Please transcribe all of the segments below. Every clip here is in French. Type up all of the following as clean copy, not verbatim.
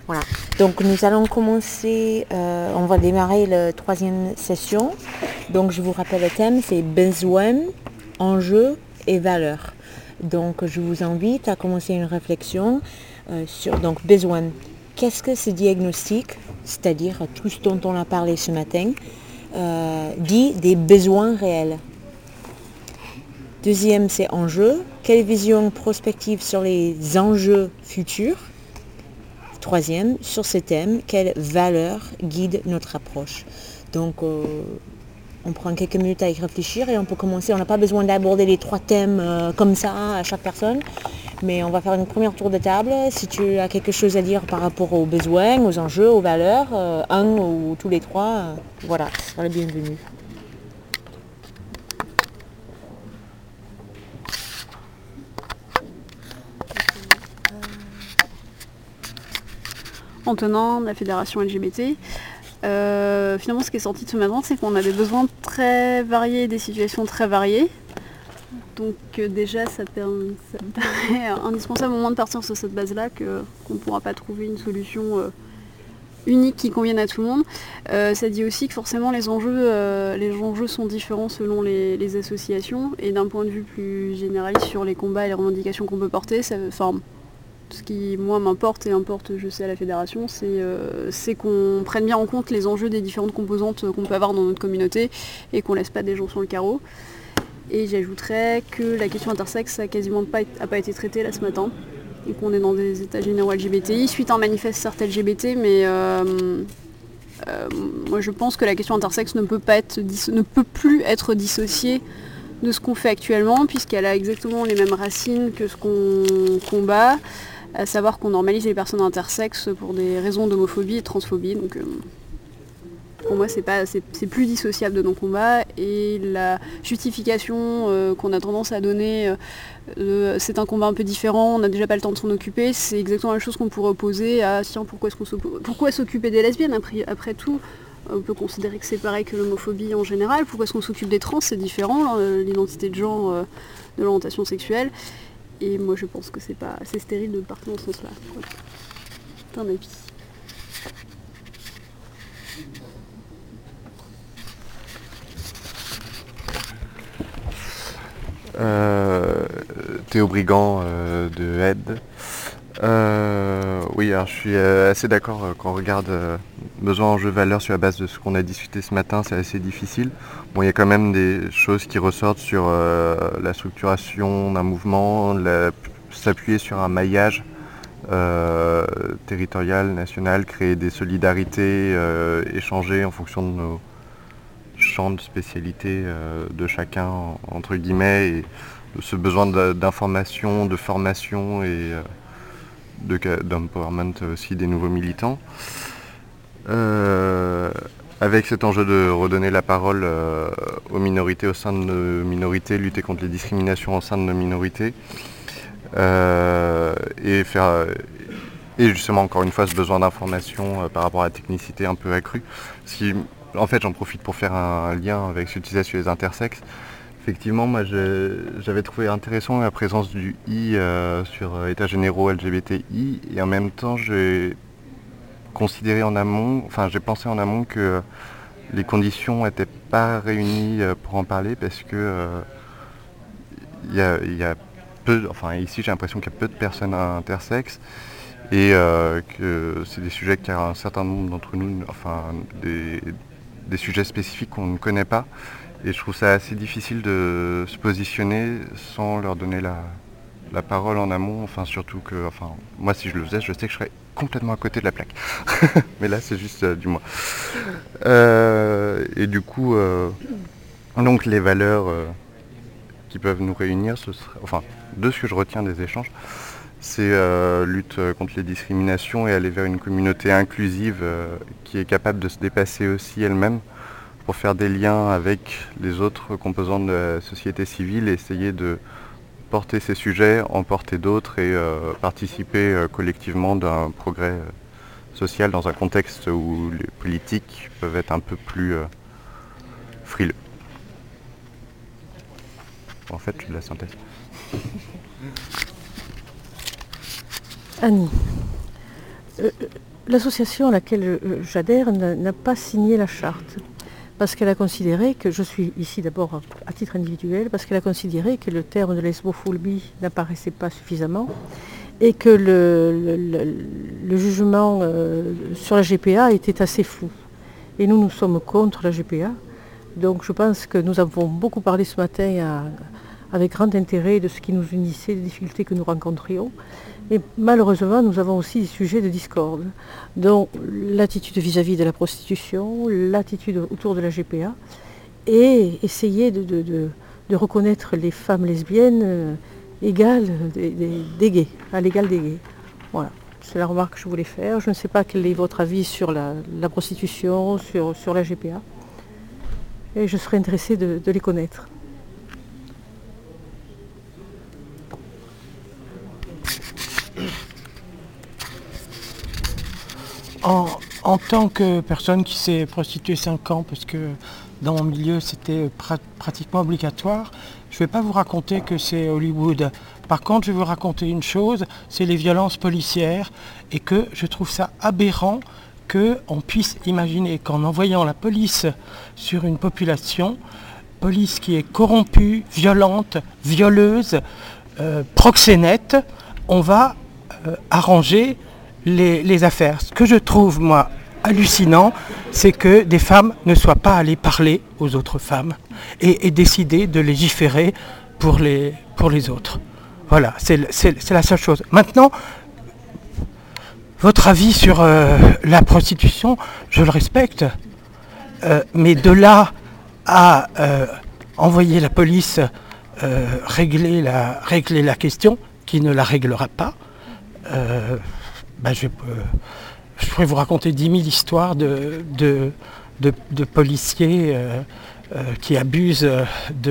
Voilà. Donc nous allons commencer, on va démarrer la troisième session. Donc je vous rappelle le thème, c'est besoin, enjeux et valeurs. Donc je vous invite à commencer une réflexion sur donc besoin. Qu'est-ce que ce diagnostic, c'est-à-dire tout ce dont on a parlé ce matin, dit des besoins réels. Deuxième, c'est enjeux. Quelle vision prospective sur les enjeux futurs? Troisième, sur ces thèmes, quelles valeurs guident notre approche? Donc, on prend quelques minutes à y réfléchir et on peut commencer. On n'a pas besoin d'aborder les trois thèmes comme ça à chaque personne, mais on va faire une première tour de table. Si tu as quelque chose à dire par rapport aux besoins, aux enjeux, aux valeurs, un ou tous les trois, voilà, tu seras le bienvenu. Antonin de la Fédération LGBT. Finalement, ce qui est sorti de ce matin, c'est qu'on a des besoins très variés, des situations très variées. Donc déjà, ça paraît indispensable au moins de partir sur cette base-là, qu'on ne pourra pas trouver une solution unique qui convienne à tout le monde. Ça dit aussi que forcément les enjeux sont différents selon les associations, et d'un point de vue plus généraliste sur les combats et les revendications qu'on peut porter, ce qui, moi, m'importe et importe, je sais, à la Fédération, c'est qu'on prenne bien en compte les enjeux des différentes composantes qu'on peut avoir dans notre communauté et qu'on laisse pas des gens sur le carreau. Et j'ajouterais que la question intersexe a quasiment pas été traitée là ce matin, et qu'on est dans des états généraux LGBTI, suite à un manifeste certes LGBT, mais moi je pense que la question intersexe ne peut plus être dissociée de ce qu'on fait actuellement, puisqu'elle a exactement les mêmes racines que ce qu'on combat, à savoir qu'on normalise les personnes intersexes pour des raisons d'homophobie et de transphobie. Donc pour moi c'est plus dissociable de nos combats, et la justification qu'on a tendance à donner, c'est un combat un peu différent, on n'a déjà pas le temps de s'en occuper, c'est exactement la chose qu'on pourrait opposer à tiens, pourquoi s'occuper des lesbiennes après tout. On peut considérer que c'est pareil que l'homophobie en général. Pourquoi est-ce qu'on s'occupe des trans? C'est différent, l'identité de genre, de l'orientation sexuelle. Et moi je pense que c'est stérile de partir dans ce sens-là. C'est un avis. Théo Brigand de Aide. Oui, alors je suis assez d'accord quand on regarde besoin, enjeu, valeur sur la base de ce qu'on a discuté ce matin, c'est assez difficile. Bon, il y a quand même des choses qui ressortent sur la structuration d'un mouvement, s'appuyer sur un maillage territorial, national, créer des solidarités, échanger en fonction de nos champs de spécialité de chacun, entre guillemets, et ce besoin d'information, de formation et d'empowerment aussi des nouveaux militants. Avec cet enjeu de redonner la parole aux minorités au sein de nos minorités, lutter contre les discriminations au sein de nos minorités, et justement encore une fois ce besoin d'information par rapport à la technicité un peu accrue. En fait, j'en profite pour faire un lien avec ce que tu disais sur les intersexes. Effectivement, moi j'avais trouvé intéressant la présence du I sur États généraux LGBTI, et en même temps j'ai considéré en amont, j'ai pensé en amont que les conditions n'étaient pas réunies pour en parler, parce que il y a peu, ici j'ai l'impression qu'il y a peu de personnes intersexes, et que c'est des sujets qu'il y a un certain nombre d'entre nous, des sujets spécifiques qu'on ne connaît pas. Et je trouve ça assez difficile de se positionner sans leur donner la parole en amont. Surtout que, moi si je le faisais, je sais que je serais complètement à côté de la plaque. Mais là c'est juste du moi. Et du coup, donc les valeurs qui peuvent nous réunir, de ce que je retiens des échanges, c'est lutte contre les discriminations et aller vers une communauté inclusive qui est capable de se dépasser aussi elle-même, pour faire des liens avec les autres composants de la société civile et essayer de porter ces sujets, en porter d'autres, et participer collectivement d'un progrès social dans un contexte où les politiques peuvent être un peu plus frileux. En fait, je de la synthèse. Annie. L'association à laquelle j'adhère n'a pas signé la charte. Parce qu'elle a considéré que, je suis ici d'abord à titre individuel, parce qu'elle a considéré que le terme de lesbophobie n'apparaissait pas suffisamment et que le jugement sur la GPA était assez flou. Et nous sommes contre la GPA. Donc je pense que nous avons beaucoup parlé ce matin avec grand intérêt de ce qui nous unissait, des difficultés que nous rencontrions. Et malheureusement, nous avons aussi des sujets de discorde, dont l'attitude vis-à-vis de la prostitution, l'attitude autour de la GPA, et essayer de reconnaître les femmes lesbiennes égales des gays, à l'égal des gays. Voilà, c'est la remarque que je voulais faire. Je ne sais pas quel est votre avis sur la prostitution, sur la GPA, et je serais intéressée de les connaître. En tant que personne qui s'est prostituée 5 ans, parce que dans mon milieu c'était pratiquement obligatoire, je ne vais pas vous raconter que c'est Hollywood. Par contre, je vais vous raconter une chose, c'est les violences policières, et que je trouve ça aberrant qu'on puisse imaginer qu'en envoyant la police sur une population, police qui est corrompue, violente, violeuse, proxénète, on va arranger les affaires. Ce que je trouve, moi, hallucinant, c'est que des femmes ne soient pas allées parler aux autres femmes et décider de légiférer pour les autres. Voilà, c'est la seule chose. Maintenant, votre avis sur la prostitution, je le respecte, mais de là à envoyer la police régler la question, qui ne la réglera pas, je pourrais vous raconter 10 000 histoires de policiers qui abusent de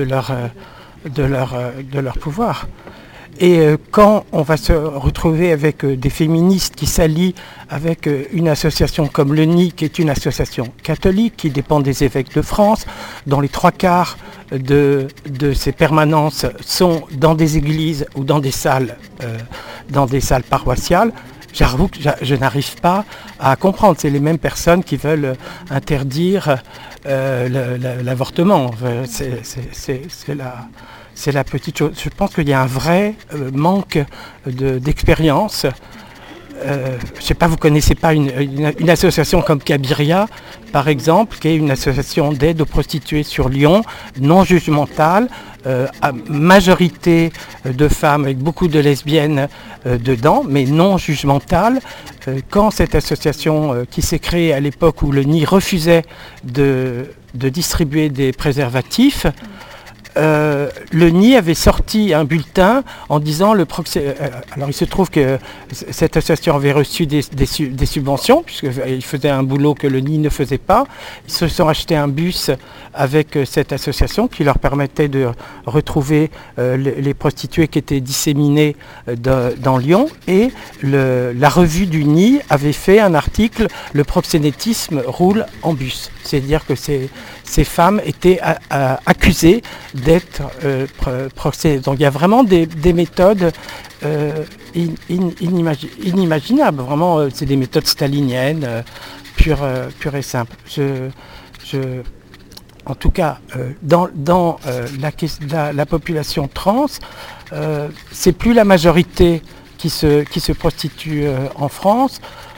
leur pouvoir. Et quand on va se retrouver avec des féministes qui s'allient avec une association comme le NI, qui est une association catholique qui dépend des évêques de France, dont les 3/4 de ces permanences sont dans des églises ou dans des salles paroissiales, j'avoue que je n'arrive pas à comprendre. C'est les mêmes personnes qui veulent interdire l'avortement. C'est la petite chose. Je pense qu'il y a un vrai manque d'expérience. Je ne sais pas, vous ne connaissez pas une association comme Cabiria, par exemple, qui est une association d'aide aux prostituées sur Lyon, non jugementale, à majorité de femmes avec beaucoup de lesbiennes dedans, mais non jugementale. Quand cette association qui s'est créée à l'époque où le NI refusait de distribuer des préservatifs, le NI avait sorti un bulletin en disant alors il se trouve que cette association avait reçu des subventions puisqu'il faisait un boulot que le NI ne faisait pas. Ils se sont achetés un bus avec cette association qui leur permettait de retrouver les prostituées qui étaient disséminées dans Lyon, et la revue du NI avait fait un article « Le proxénétisme roule en bus ». C'est-à-dire que ces femmes étaient accusées d'être proxénètes. Donc il y a vraiment des méthodes inimaginables. Vraiment, c'est des méthodes staliniennes, pures et simples. En tout cas, dans la population trans, c'est plus la majorité qui se prostitue en France.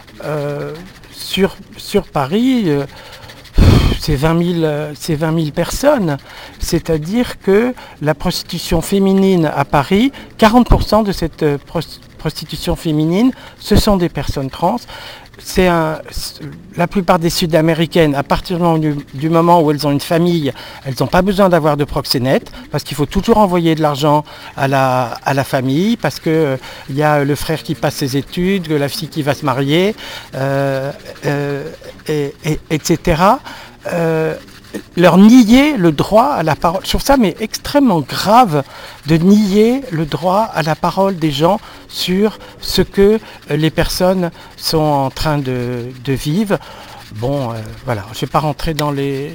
Sur Paris, c'est 20 000 personnes. C'est-à-dire que la prostitution féminine à Paris, 40% de cette prostitution féminine, ce sont des personnes trans. La plupart des Sud-Américaines, à partir du moment où elles ont une famille, elles n'ont pas besoin d'avoir de proxénète, parce qu'il faut toujours envoyer de l'argent à la famille, parce qu'il y a le frère qui passe ses études, la fille qui va se marier, etc. Leur nier le droit à la parole. Je trouve ça extrêmement grave de nier le droit à la parole des gens sur ce que les personnes sont en train de vivre. Bon, voilà, je ne vais pas rentrer dans les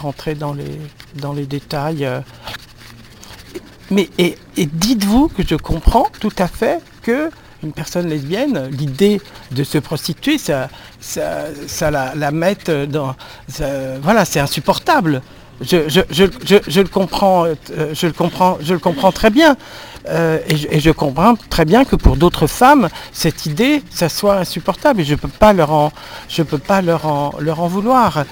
détails. Mais dites-vous que je comprends tout à fait que une personne lesbienne, l'idée de se prostituer, ça la met dans... voilà, c'est insupportable. Je le comprends très bien. Et je comprends très bien que pour d'autres femmes, cette idée, ça soit insupportable. Et je ne peux pas leur en vouloir.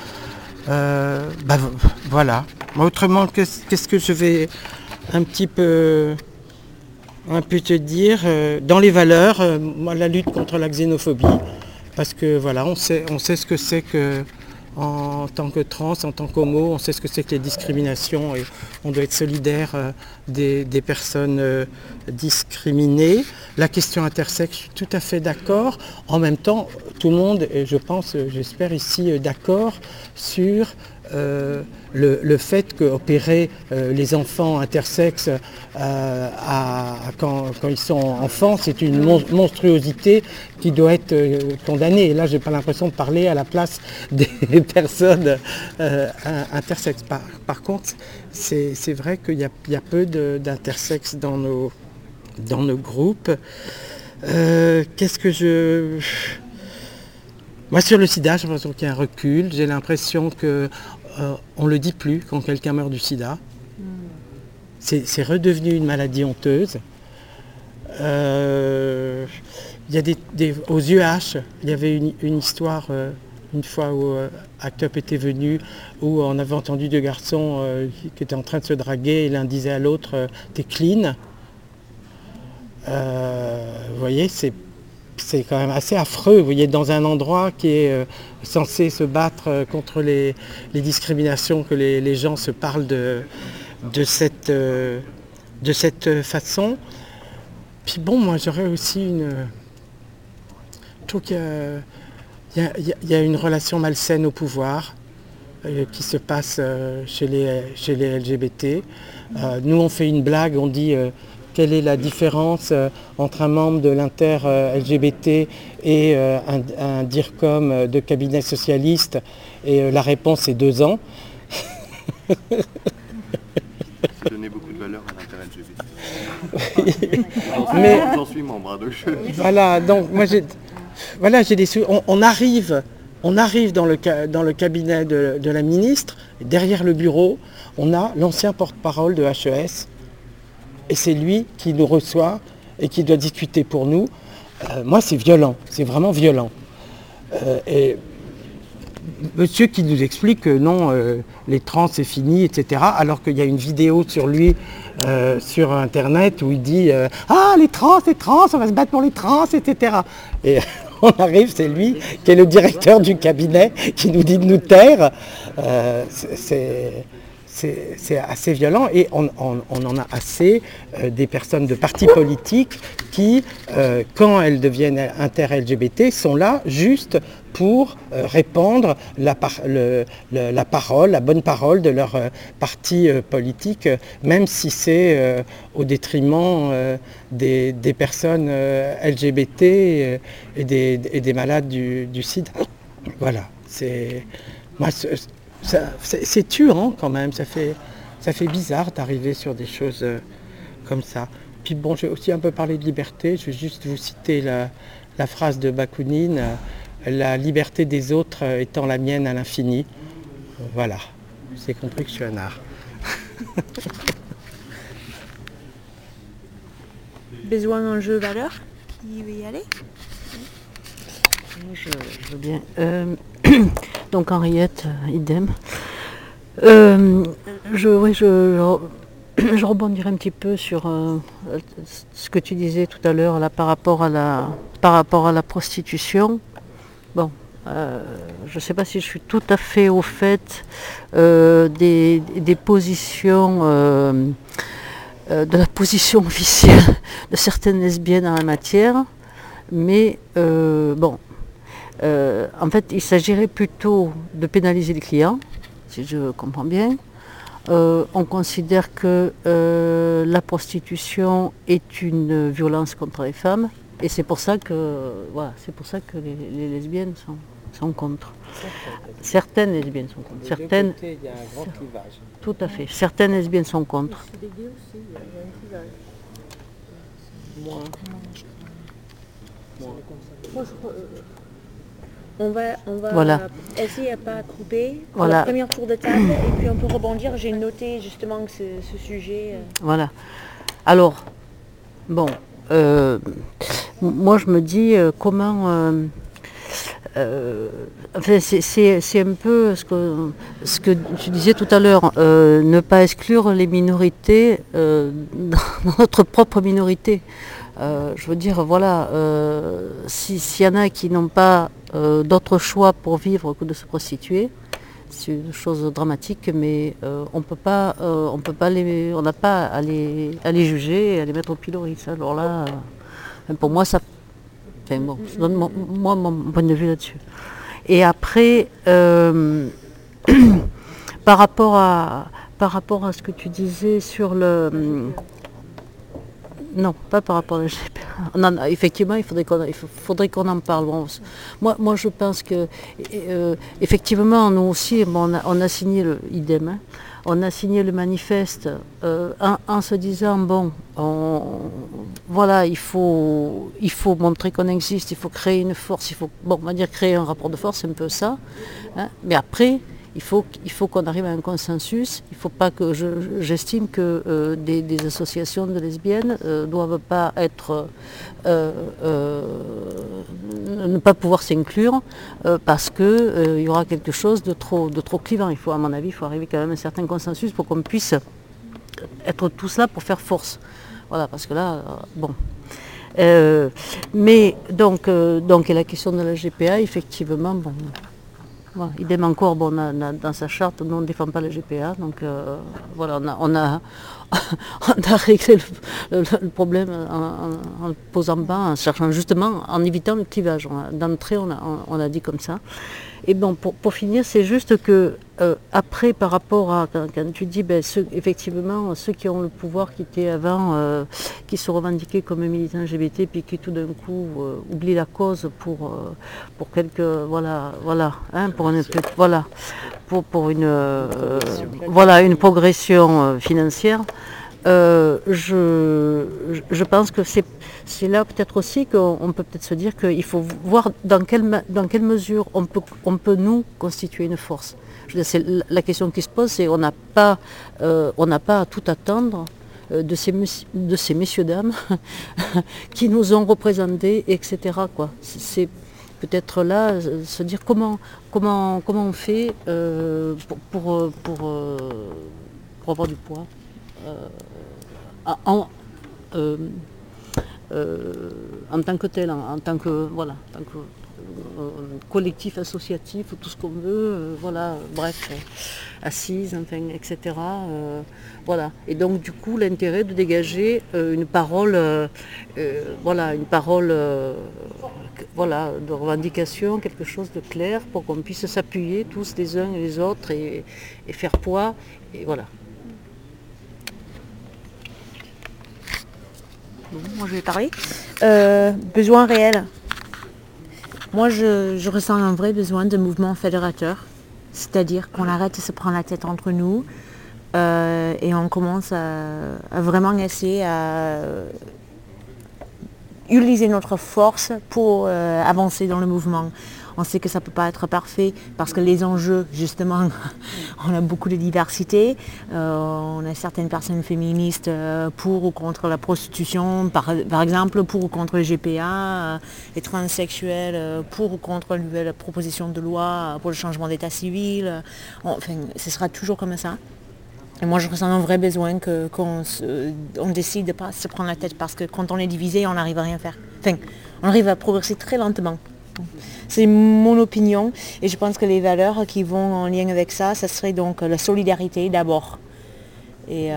Voilà. Autrement, qu'est-ce que je vais un peu te dire dans les valeurs, moi, la lutte contre la xénophobie, parce que voilà, on sait ce que c'est que en tant que trans, en tant qu'homo, on sait ce que c'est que les discriminations et on doit être solidaire des personnes discriminées. La question intersexe, je suis tout à fait d'accord. En même temps, tout le monde, et je pense, j'espère ici, d'accord sur le fait qu'opérer les enfants intersexes quand ils sont enfants, c'est une monstruosité qui doit être condamnée. Et là, je n'ai pas l'impression de parler à la place des personnes intersexes. Par contre, c'est vrai qu'il y a peu d'intersexes dans nos groupes. Qu'est-ce que Moi, sur le sida, j'ai l'impression qu'il y a un recul. J'ai l'impression qu'on ne le dit plus quand quelqu'un meurt du sida. C'est redevenu une maladie honteuse. Il y a aux UH, il y avait une histoire une fois où ACT UP était venu, où on avait entendu deux garçons qui étaient en train de se draguer et l'un disait à l'autre t'es clean. Vous voyez, c'est quand même assez affreux. Vous voyez, dans un endroit qui est censé se battre contre les discriminations, que les gens se parlent de cette façon. Puis bon, moi j'aurais aussi je trouve qu'il y a une relation malsaine au pouvoir qui se passe chez les LGBT. Nous on fait une blague, on dit quelle est la différence entre un membre de l'inter-LGBT et un DIRCOM de cabinet socialiste, et la réponse est 2 ans. Donner beaucoup de valeur à l'inter-LGBT. Mais j'en suis membre, donc Voilà, donc moi j'ai des on arrive dans le cabinet de la ministre, derrière le bureau, on a l'ancien porte-parole de HES, et c'est lui qui nous reçoit et qui doit discuter pour nous. Moi c'est violent, c'est vraiment violent. Et monsieur qui nous explique que non, les trans c'est fini, etc. Alors qu'il y a une vidéo sur lui sur internet où il dit ah les trans, on va se battre pour les trans, etc. Et on arrive, c'est lui qui est le directeur du cabinet qui nous dit de nous taire. C'est assez violent, et on en a assez des personnes de partis politiques qui, quand elles deviennent inter-LGBT, sont là juste pour répandre la bonne parole de leur parti politique, même si c'est au détriment des personnes LGBT et des malades du sida. Voilà, c'est tuant quand même, ça fait bizarre d'arriver sur des choses comme ça. Puis bon, j'ai aussi un peu parlé de liberté, je vais juste vous citer la phrase de Bakounine, la liberté des autres étant la mienne à l'infini. Voilà, j'ai compris que je suis un art. Besoin, enjeu, valeur, qui veut y aller? Je veux bien. Donc Henriette, idem. Je rebondirai un petit peu sur ce que tu disais tout à l'heure là, par rapport à la prostitution. Bon, je ne sais pas si je suis tout à fait au fait des positions, de la position officielle de certaines lesbiennes en la matière, mais bon. En fait, il s'agirait plutôt de pénaliser les clients, si je comprends bien. On considère que la prostitution est une violence contre les femmes, et c'est pour ça que, voilà, les lesbiennes sont contre. Certaines lesbiennes sont contre. Certaines, il y a un grand clivage. tout à fait. Certaines lesbiennes sont contre. On va Voilà. essayer à pas couper pour Voilà. le premier tour de table et puis on peut rebondir. J'ai noté justement que ce sujet. Voilà. Alors, bon, moi je me dis comment... enfin, c'est un peu ce que tu disais tout à l'heure, ne pas exclure les minorités dans notre propre minorité. Je veux dire, voilà, s'il y en a qui n'ont pas d'autre choix pour vivre que de se prostituer, c'est une chose dramatique, mais on n'a pas à les juger et à les mettre au pilori. Ça, alors là, pour moi, ça, enfin, bon, je donne moi mon point de vue là-dessus. Et après, par rapport à ce que tu disais sur le... Non, pas par rapport à la GPA. Effectivement, il faudrait qu'on en parle. Bon, moi, je pense que, effectivement, nous aussi, bon, on a signé idem, hein, on a signé le manifeste en se disant, bon, voilà, il faut montrer qu'on existe, il faut créer une force, on va dire créer un rapport de force, c'est un peu ça. Hein, mais après, il faut qu'on arrive à un consensus. Il ne faut pas que j'estime que des associations de lesbiennes ne doivent pas être ne pas pouvoir s'inclure parce que il y aura quelque chose de trop clivant. À mon avis, il faut arriver quand même à un certain consensus pour qu'on puisse être tous là pour faire force. Voilà, parce que là, bon. Mais donc et la question de la GPA, effectivement, bon. Voilà, idem encore, bon, on a dans sa charte, nous on ne défend pas la GPA, donc voilà, on a réglé le problème en le posant bas, en cherchant justement, en évitant le clivage. D'entrée, on a dit comme ça. Et bon, pour finir, c'est juste que après, par rapport à quand tu dis, effectivement, ceux qui ont le pouvoir, qui étaient avant, qui se revendiquaient comme militants LGBT, puis qui tout d'un coup oublient la cause pour quelques, voilà, hein, pour une progression financière. Je pense que c'est là peut-être aussi qu'on peut peut-être se dire qu'il faut voir dans quelle mesure on peut nous constituer une force. Je veux dire, c'est la question qui se pose, c'est on n'a pas à tout attendre de ces messieurs dames qui nous ont représentés, etc. quoi. C'est peut-être là se dire comment on fait pour avoir du poids. En tant que tel, en tant que collectif associatif, tout ce qu'on veut, voilà, bref, assise, enfin, etc. Voilà. Et donc du coup l'intérêt de dégager une parole, de revendication, quelque chose de clair pour qu'on puisse s'appuyer tous les uns et les autres et faire poids, et voilà. Bon, moi je vais parler. Besoin réel. Moi je ressens un vrai besoin de mouvement fédérateur. C'est-à-dire qu'on arrête de se prendre la tête entre nous et on commence à vraiment essayer à utiliser notre force pour avancer dans le mouvement. On sait que ça ne peut pas être parfait parce que les enjeux, justement, on a beaucoup de diversité. On a certaines personnes féministes pour ou contre la prostitution, par exemple, pour ou contre le GPA, les transsexuels pour ou contre la proposition de loi pour le changement d'état civil. Enfin, ce sera toujours comme ça. Et moi, je ressens un vrai besoin qu'on décide de ne pas se prendre la tête parce que quand on est divisé, on n'arrive à rien faire. Enfin, on arrive à progresser très lentement. C'est mon opinion et je pense que les valeurs qui vont en lien avec ça, ça serait donc la solidarité d'abord. Et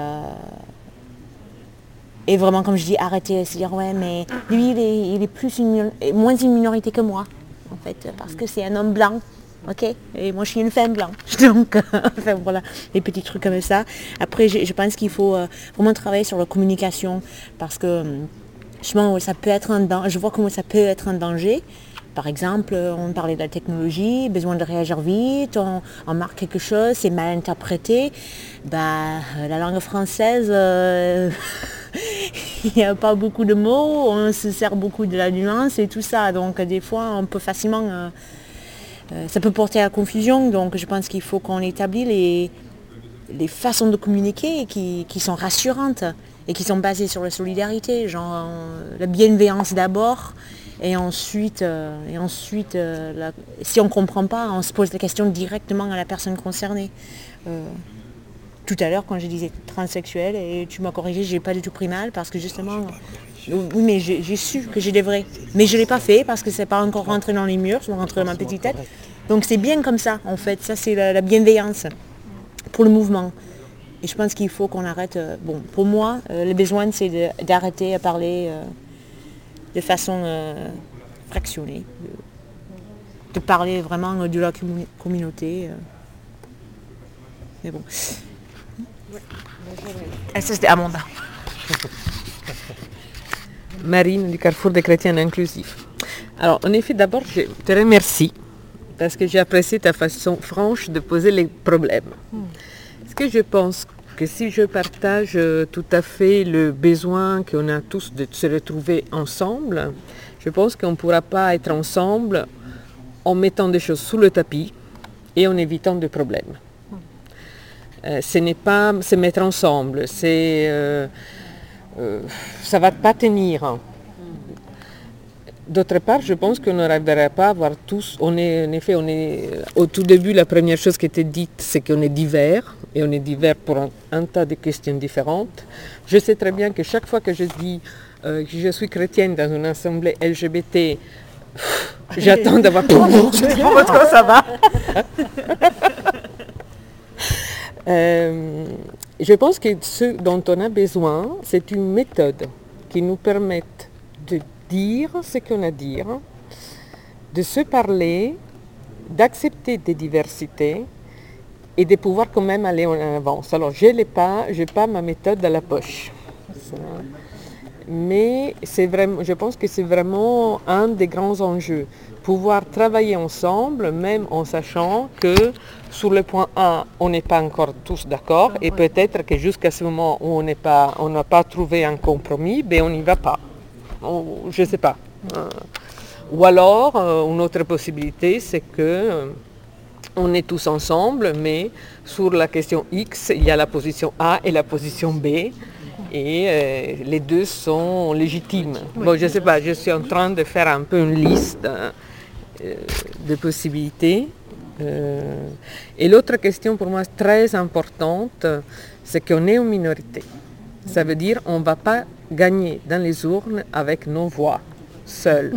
vraiment, comme je dis, arrêter de se dire ouais, mais lui, il est moins une minorité que moi, en fait, parce que c'est un homme blanc. Ok, et moi je suis une femme blanche, donc enfin voilà, des petits trucs comme ça. Après, je pense qu'il faut vraiment travailler sur la communication parce que justement, ça peut être je vois comment ça peut être un danger. Par exemple, on parlait de la technologie, besoin de réagir vite, on marque quelque chose, c'est mal interprété. La langue française, il n'y a pas beaucoup de mots, on se sert beaucoup de la nuance et tout ça. Donc des fois, on peut facilement... ça peut porter à la confusion. Donc je pense qu'il faut qu'on établisse les façons de communiquer qui sont rassurantes et qui sont basées sur la solidarité. Genre la bienveillance d'abord. Et ensuite, si on ne comprend pas, on se pose la question directement à la personne concernée. Tout à l'heure, quand je disais transsexuel, et tu m'as corrigé, j'ai pas du tout pris mal, parce que justement... Oui, mais j'ai su que j'ai des vrais. Mais je ne l'ai pas fait, parce que c'est pas encore rentré dans les murs, c'est rentré dans ma petite tête. Donc c'est bien comme ça, en fait. Ça, c'est la bienveillance pour le mouvement. Et je pense qu'il faut qu'on arrête... bon, pour moi, le besoin, c'est d'arrêter à parler... de façon fractionnée, de parler vraiment de la communauté. Mais bon. Ça, c'était Amanda. Marine du Carrefour des Chrétiens Inclusifs. Alors, en effet, d'abord, je te remercie parce que j'ai apprécié ta façon franche de poser les problèmes. Parce que je pense que si je partage tout à fait le besoin qu'on a tous de se retrouver ensemble, je pense qu'on ne pourra pas être ensemble en mettant des choses sous le tapis et en évitant des problèmes. Ce n'est pas se mettre ensemble, ça ne va pas tenir. D'autre part, je pense qu'on n'arrivera pas à avoir tous, on est au tout début, la première chose qui était dite, c'est qu'on est divers, et on est divers pour un tas de questions différentes. Je sais très bien que chaque fois que je dis que je suis chrétienne dans une assemblée LGBT, j'attends d'avoir pour votre ça va. Je pense que ce dont on a besoin, c'est une méthode qui nous permette de dire ce qu'on a à dire, de se parler, d'accepter des diversités et de pouvoir quand même aller en avance. Alors, je n'ai pas ma méthode dans la poche. Mais je pense que c'est vraiment un des grands enjeux. Pouvoir travailler ensemble, même en sachant que sur le point A, on n'est pas encore tous d'accord, et peut-être que jusqu'à ce moment où on n'a pas trouvé un compromis, ben on n'y va pas. Je ne sais pas. Ou alors, une autre possibilité, c'est que on est tous ensemble, mais sur la question X, il y a la position A et la position B, et les deux sont légitimes. Bon, je ne sais pas, je suis en train de faire un peu une liste de possibilités. Et l'autre question pour moi très importante, c'est qu'on est une minorité. Ça veut dire qu'on ne va pas gagner dans les urnes avec nos voix seules.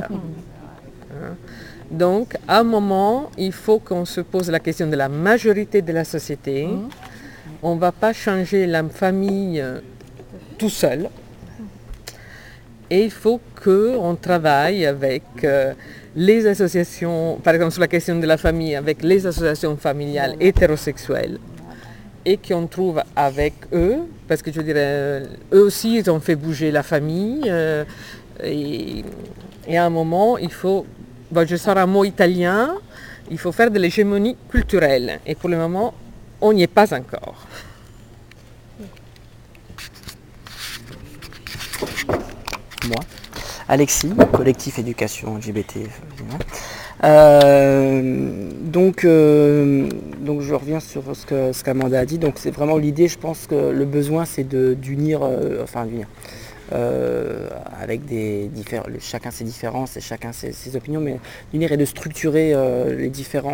Donc, à un moment, il faut qu'on se pose la question de la majorité de la société. On ne va pas changer la famille tout seul. Et il faut qu'on travaille avec les associations, par exemple sur la question de la famille, avec les associations familiales hétérosexuelles, et qu'on trouve avec eux, parce que je dirais, eux aussi, ils ont fait bouger la famille, et à un moment, il faut, je sors un mot italien, il faut faire de l'hégémonie culturelle, et pour le moment, on n'y est pas encore. Moi, Alexis, collectif éducation LGBT. Donc je reviens sur ce qu'Amanda a dit. Donc c'est vraiment l'idée, je pense que le besoin c'est d'unir, avec chacun ses différences et chacun ses opinions, mais d'unir et de structurer les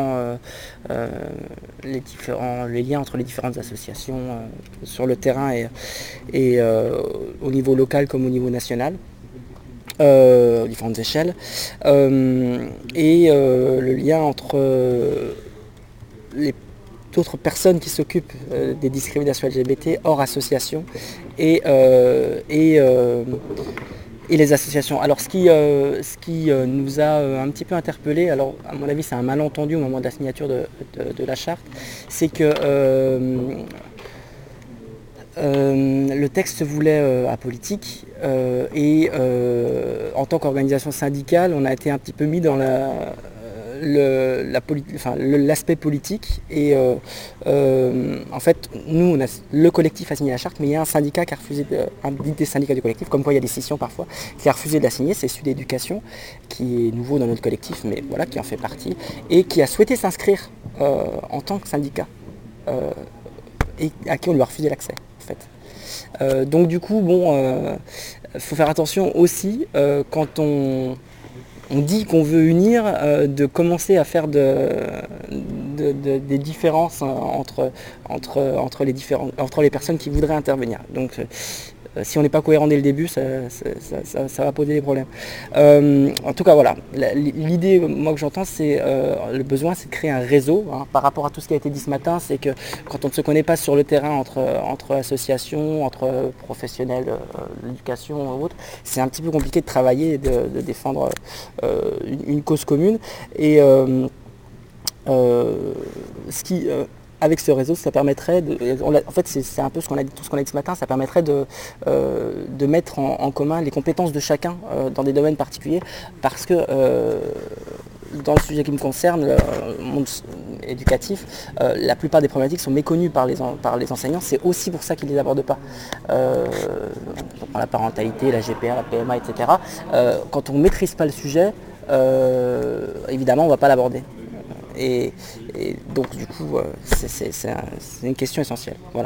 liens entre les différentes associations sur le terrain et au niveau local comme au niveau national. Aux différentes échelles, le lien entre les d'autres personnes qui s'occupent des discriminations LGBT hors association et les associations. Alors ce qui nous a un petit peu interpellés, alors à mon avis c'est un malentendu au moment de la signature de la charte, c'est que le texte se voulait apolitique et en tant qu'organisation syndicale, on a été un petit peu mis dans l'aspect politique. Et en fait, nous, le collectif a signé la charte, mais il y a un syndicat qui a refusé, un des syndicats du collectif, comme quoi il y a des scissions parfois, qui a refusé de la signer, c'est Sud Éducation, qui est nouveau dans notre collectif, mais voilà, qui en fait partie, et qui a souhaité s'inscrire en tant que syndicat, et à qui on lui a refusé l'accès, en fait. Donc du coup, faut faire attention aussi quand on dit qu'on veut unir, de commencer à faire des différences entre les personnes qui voudraient intervenir. Donc si on n'est pas cohérent dès le début, ça va poser des problèmes. En tout cas, voilà, l'idée, moi, que j'entends, c'est le besoin, c'est de créer un réseau. Par rapport à tout ce qui a été dit ce matin, c'est que quand on ne se connaît pas sur le terrain entre associations, entre professionnels de l'éducation ou autres, c'est un petit peu compliqué de travailler et de défendre une cause commune. Et avec ce réseau, ça permettrait, en fait c'est un peu tout ce qu'on a dit ce matin, ça permettrait de mettre en commun les compétences de chacun dans des domaines particuliers, parce que dans le sujet qui me concerne, le monde éducatif, la plupart des problématiques sont méconnues par les enseignants, c'est aussi pour ça qu'ils ne les abordent pas. La parentalité, la GPA, la PMA, etc. Quand on ne maîtrise pas le sujet, évidemment on ne va pas l'aborder. Et donc du coup c'est une question essentielle. Voilà.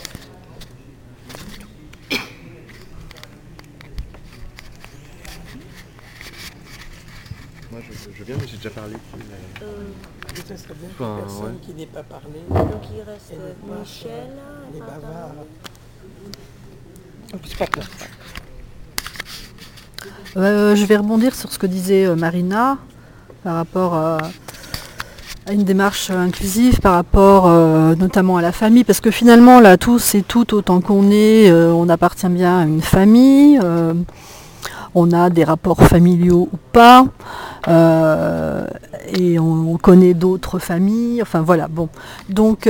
Moi je viens, mais j'ai déjà parlé. Ça serait bien Enfin, que personne ouais. qui n'ait pas parlé. Donc il reste Et Michel, les bavards. C'est pas clair. Je vais rebondir sur ce que disait Marina par rapport à une démarche inclusive, par rapport notamment à la famille, parce que finalement là tous et toutes autant qu'on est, on appartient bien à une famille, on a des rapports familiaux ou pas, et on connaît d'autres familles, enfin voilà, bon. Donc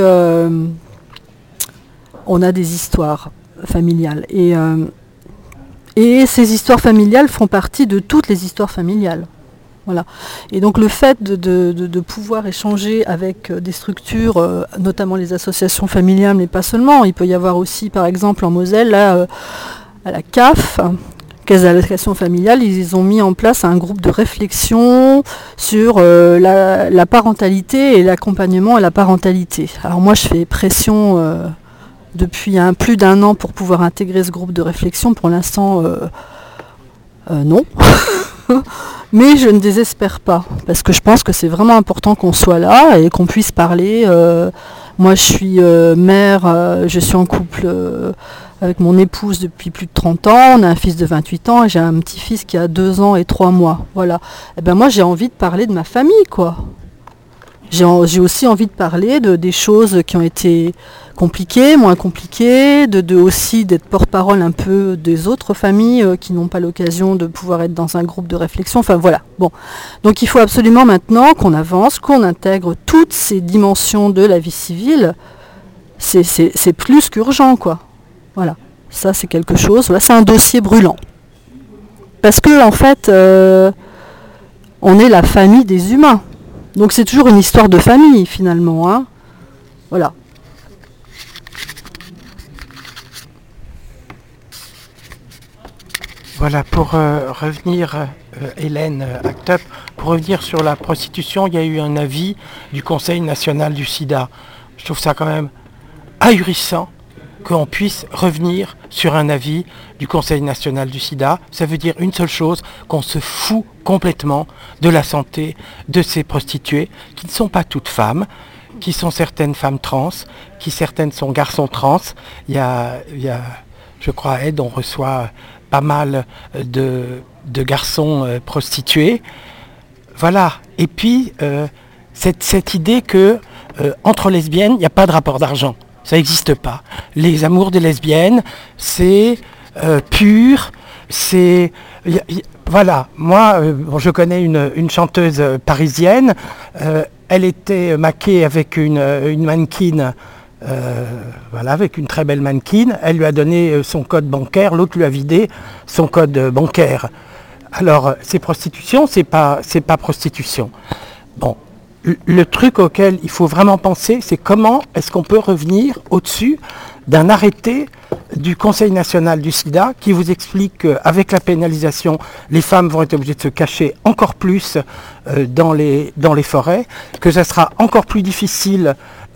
on a des histoires familiales, et ces histoires familiales font partie de toutes les histoires familiales. Voilà. Et donc le fait de pouvoir échanger avec des structures, notamment les associations familiales, mais pas seulement, il peut y avoir aussi par exemple en Moselle, là, à la CAF, Caisse d'allocation familiale, ils ont mis en place un groupe de réflexion sur la parentalité et l'accompagnement à la parentalité. Alors moi je fais pression depuis plus d'1 an pour pouvoir intégrer ce groupe de réflexion. Pour l'instant, non. Mais je ne désespère pas, parce que je pense que c'est vraiment important qu'on soit là et qu'on puisse parler. Moi je suis mère, je suis en couple avec mon épouse depuis plus de 30 ans, on a un fils de 28 ans et j'ai un petit-fils qui a 2 ans et 3 mois. Voilà. Et ben moi j'ai envie de parler de ma famille, quoi. J'ai aussi envie de parler des choses qui ont été compliquées, moins compliquées, aussi d'être porte-parole un peu des autres familles qui n'ont pas l'occasion de pouvoir être dans un groupe de réflexion. Enfin voilà. Bon. Donc il faut absolument maintenant qu'on avance, qu'on intègre toutes ces dimensions de la vie civile. C'est plus qu'urgent, quoi. Voilà. Ça c'est quelque chose. Voilà, c'est un dossier brûlant. Parce que en fait, on est la famille des humains. Donc c'est toujours une histoire de famille finalement, hein. Voilà. Voilà, pour revenir, Hélène Act Up, pour revenir sur la prostitution, il y a eu un avis du Conseil national du sida. Je trouve ça quand même ahurissant qu'on puisse revenir sur un avis du Conseil national du sida. Ça veut dire une seule chose, qu'on se fout complètement de la santé de ces prostituées, qui ne sont pas toutes femmes, qui sont certaines femmes trans, qui certaines sont garçons trans. Il y a je crois, à Aide, on reçoit pas mal de garçons prostitués. Voilà. Et puis, cette idée que entre lesbiennes, il n'y a pas de rapport d'argent. Ça n'existe pas. Les amours des lesbiennes, c'est pur, c'est... voilà, moi, je connais une chanteuse parisienne, elle était maquée avec une mannequin, voilà, avec une très belle mannequin, elle lui a donné son code bancaire, l'autre lui a vidé son code bancaire. Alors, c'est prostitution, c'est pas prostitution. Bon, le truc auquel il faut vraiment penser, c'est comment est-ce qu'on peut revenir au-dessus d'un arrêté du Conseil national du sida qui vous explique qu'avec la pénalisation, les femmes vont être obligées de se cacher encore plus dans les forêts, que ça sera encore plus difficile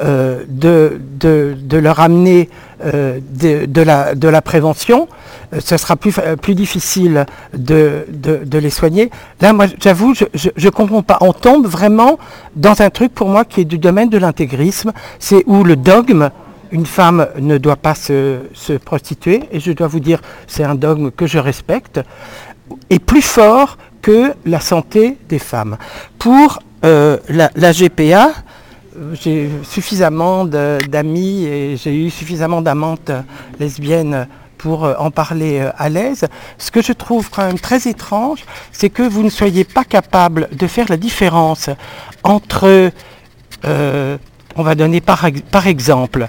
de leur amener de la prévention, ce sera plus difficile de les soigner. Là, moi, j'avoue, je ne comprends pas. On tombe vraiment dans un truc pour moi qui est du domaine de l'intégrisme, c'est où le dogme, une femme ne doit pas se prostituer, et je dois vous dire, c'est un dogme que je respecte, est plus fort que la santé des femmes. Pour la GPA, j'ai suffisamment d'amis et j'ai eu suffisamment d'amantes lesbiennes pour en parler à l'aise. Ce que je trouve quand même très étrange, c'est que vous ne soyez pas capable de faire la différence entre, on va donner par exemple,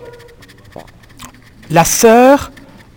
la sœur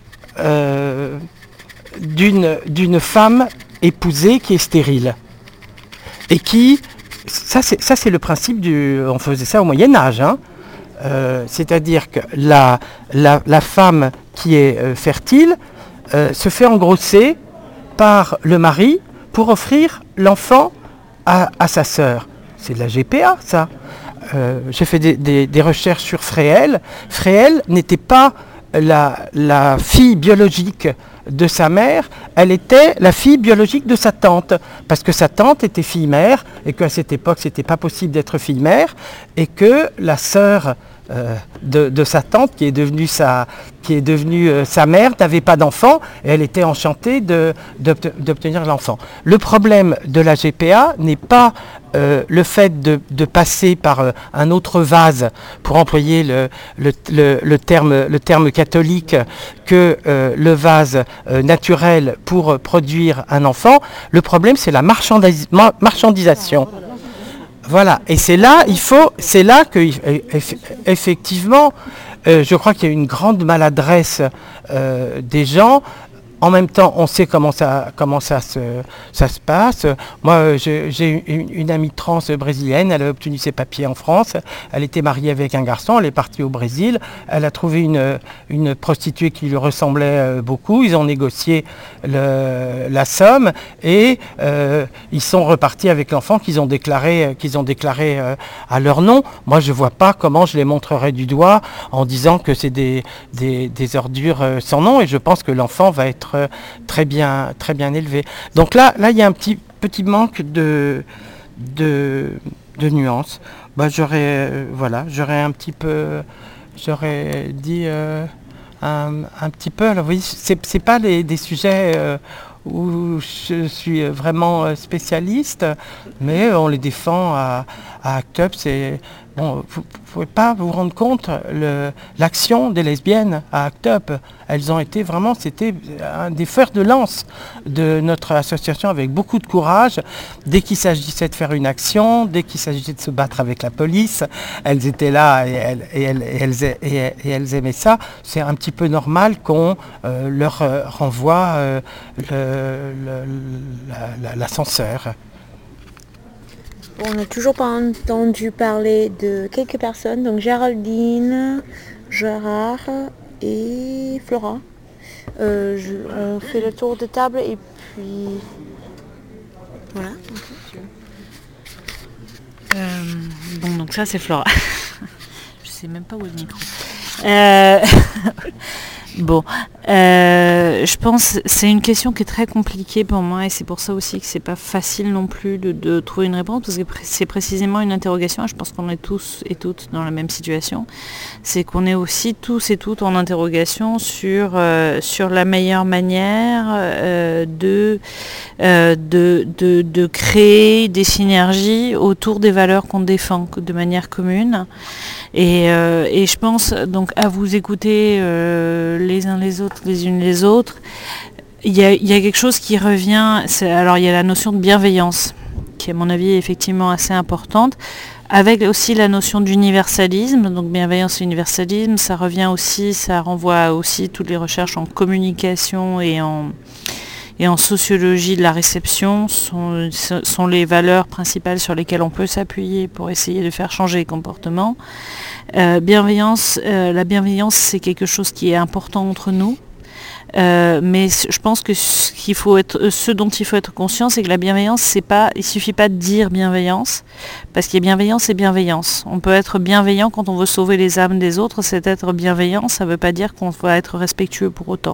d'une femme épousée qui est stérile et qui, ça c'est le principe on faisait ça au Moyen-Âge, hein. C'est-à-dire que la femme qui est fertile se fait engrosser par le mari pour offrir l'enfant à sa sœur. C'est de la GPA, ça. J'ai fait des recherches sur Fréhel. Fréhel n'était pas la fille biologique de sa mère, elle était la fille biologique de sa tante, parce que sa tante était fille-mère, et qu'à cette époque, c'était pas possible d'être fille-mère, et que la sœur de sa tante, qui est devenue sa mère, n'avait pas d'enfant, et elle était enchantée d'obtenir l'enfant. Le problème de la GPA n'est pas le fait de passer par un autre vase, pour employer le terme catholique, que le vase naturel pour produire un enfant. Le problème, c'est la marchandisation. Voilà, et c'est là que effectivement, je crois qu'il y a une grande maladresse des gens. En même temps, on sait comment ça se passe. Moi, j'ai une amie trans brésilienne, elle a obtenu ses papiers en France, elle était mariée avec un garçon, elle est partie au Brésil, elle a trouvé une prostituée qui lui ressemblait beaucoup, ils ont négocié la somme et ils sont repartis avec l'enfant qu'ils ont déclaré à leur nom. Moi, je ne vois pas comment je les montrerai du doigt en disant que c'est des ordures sans nom, et je pense que l'enfant va être très bien élevé. Donc là, il y a un petit manque de nuances. J'aurais dit un petit peu. Alors oui, c'est pas des sujets où je suis vraiment spécialiste, mais on les défend à ACT UP. Bon, vous ne pouvez pas vous rendre compte l'action des lesbiennes à ACT UP. Elles ont été vraiment, c'était un des fers de lance de notre association, avec beaucoup de courage. Dès qu'il s'agissait de faire une action, dès qu'il s'agissait de se battre avec la police, elles étaient là et elles aimaient ça. C'est un petit peu normal qu'on leur renvoie l'ascenseur. On n'a toujours pas entendu parler de quelques personnes, donc Géraldine, Gérard et Flora. On fait le tour de table et puis voilà. Bon, donc ça c'est Flora. Je sais même pas où est le micro. Bon, je pense que c'est une question qui est très compliquée pour moi, et c'est pour ça aussi que c'est pas facile non plus de trouver une réponse, parce que c'est précisément une interrogation, et je pense qu'on est tous et toutes dans la même situation. C'est qu'on est aussi tous et toutes en interrogation sur la meilleure manière de créer des synergies autour des valeurs qu'on défend de manière commune. Et je pense donc à vous écouter les uns les autres, les unes les autres. Il y a quelque chose qui revient. Alors il y a la notion de bienveillance, qui à mon avis est effectivement assez importante, avec aussi la notion d'universalisme. Donc bienveillance et universalisme, ça renvoie aussi toutes les recherches en communication et et en sociologie de la réception sont les valeurs principales sur lesquelles on peut s'appuyer pour essayer de faire changer les comportements. La bienveillance, c'est quelque chose qui est important entre nous. Mais je pense que ce dont il faut être conscient, c'est que la bienveillance, il suffit pas de dire bienveillance, parce qu'il y a bienveillance et bienveillance. On peut être bienveillant quand on veut sauver les âmes des autres, c'est être bienveillant, ça ne veut pas dire qu'on va être respectueux pour autant.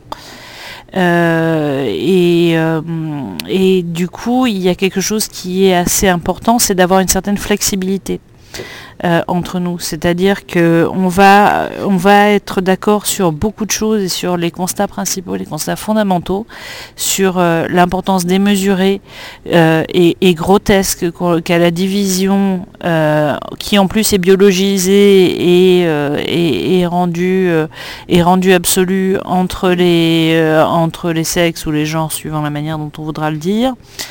Et du coup, il y a quelque chose qui est assez important, c'est d'avoir une certaine flexibilité. Entre nous, c'est-à-dire que on va être d'accord sur beaucoup de choses et sur les constats principaux, les constats fondamentaux, sur l'importance démesurée et grotesque qu'a la division, qui en plus est biologisée et rendue absolue entre les sexes ou les genres suivant la manière dont on voudra le dire.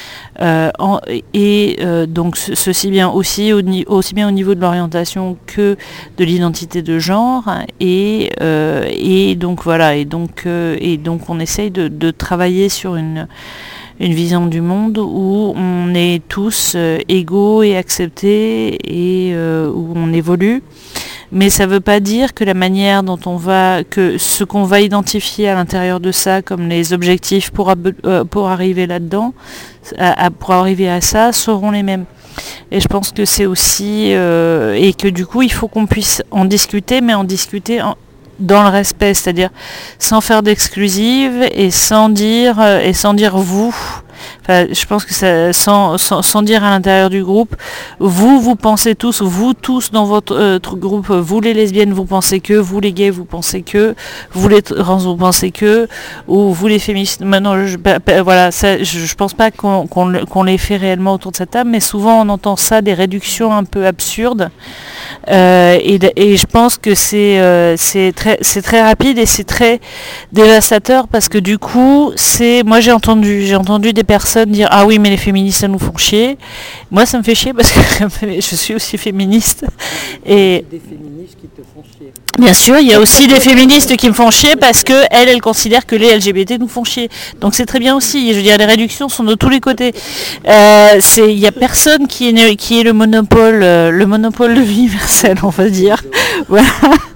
Donc ceci bien aussi bien au niveau de l'orientation que de l'identité de genre, et donc voilà, et donc on essaye de travailler sur une vision du monde où on est tous égaux et acceptés, et où on évolue. Mais ça ne veut pas dire que la manière dont que ce qu'on va identifier à l'intérieur de ça comme les objectifs pour arriver là-dedans, pour arriver à ça, seront les mêmes. Et je pense que c'est aussi, et que du coup il faut qu'on puisse en discuter, mais en discuter dans le respect, c'est-à-dire sans faire d'exclusive et sans dire vous. Enfin, je pense que ça, sans dire à l'intérieur du groupe, vous pensez tous, vous tous dans votre groupe, vous les lesbiennes, vous pensez que, vous les gays, vous pensez que, vous les trans, vous pensez que, ou vous les féministes. Maintenant, voilà, ça, je pense pas qu'on les fait réellement autour de cette table, mais souvent on entend ça, des réductions un peu absurdes. Et je pense que c'est très rapide et c'est très dévastateur, parce que du coup, moi j'ai entendu des personnes dire ah oui mais les féministes ça nous font chier. Moi ça me fait chier parce que je suis aussi féministe, et des féministes qui te font chier. Bien sûr, il y a aussi des féministes qui me font chier parce que elles considèrent que les LGBT nous font chier. Donc c'est très bien aussi. Je veux dire, les réductions sont de tous les côtés. Il y a personne qui est le monopole de l'universel, on va dire. Voilà.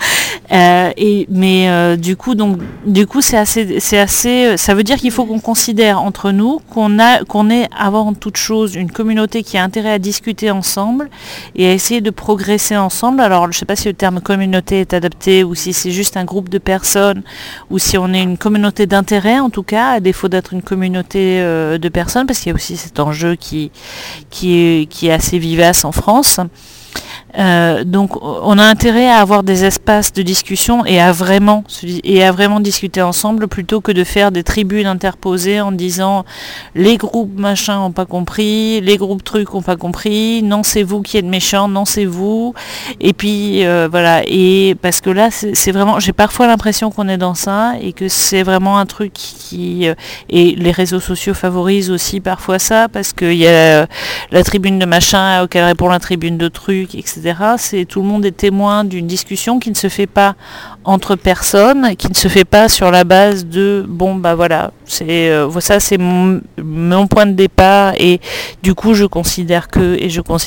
Du coup c'est assez, ça veut dire qu'il faut qu'on considère entre nous qu'on est avant toute chose une communauté qui a intérêt à discuter ensemble et à essayer de progresser ensemble. Alors je ne sais pas si le terme communauté est adapté ou si c'est juste un groupe de personnes ou si on est une communauté d'intérêt, en tout cas à défaut d'être une communauté de personnes, parce qu'il y a aussi cet enjeu qui est assez vivace en France. Donc on a intérêt à avoir des espaces de discussion et à vraiment discuter ensemble, plutôt que de faire des tribunes interposées en disant les groupes machin n'ont pas compris, les groupes trucs n'ont pas compris, non c'est vous qui êtes méchants, non c'est vous, et puis voilà. Et parce que là c'est vraiment, j'ai parfois l'impression qu'on est dans ça et que c'est vraiment un truc et les réseaux sociaux favorisent aussi parfois ça, parce qu'il y a la tribune de machin auquel répond la tribune de trucs, etc. Tout le monde est témoin d'une discussion qui ne se fait pas entre personnes, qui ne se fait pas sur la base de bon bah voilà, ça c'est mon point de départ, et du coup je considère que,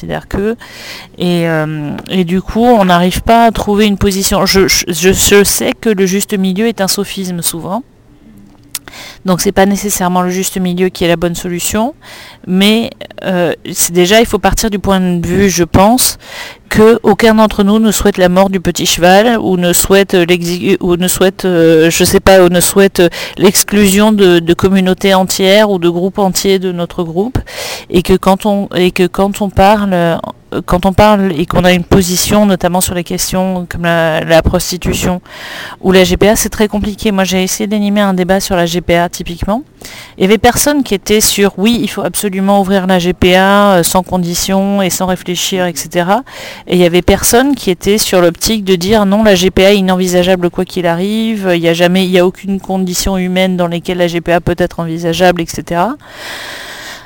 et du coup on n'arrive pas à trouver une position. Je sais que le juste milieu est un sophisme souvent. Donc c'est pas nécessairement le juste milieu qui est la bonne solution, mais déjà il faut partir du point de vue, je pense, que aucun d'entre nous ne souhaite la mort du petit cheval, ou ne souhaite l'exclusion de communautés entières ou de groupes entiers de notre groupe, et que quand on parle et qu'on a une position, notamment sur les questions comme la prostitution ou la GPA, c'est très compliqué. Moi, j'ai essayé d'animer un débat sur la GPA, typiquement. Il y avait personne qui était sur, oui, il faut absolument ouvrir la GPA sans condition et sans réfléchir, etc. Et il y avait personne qui était sur l'optique de dire, non, la GPA est inenvisageable quoi qu'il arrive, il y a aucune condition humaine dans laquelle la GPA peut être envisageable, etc.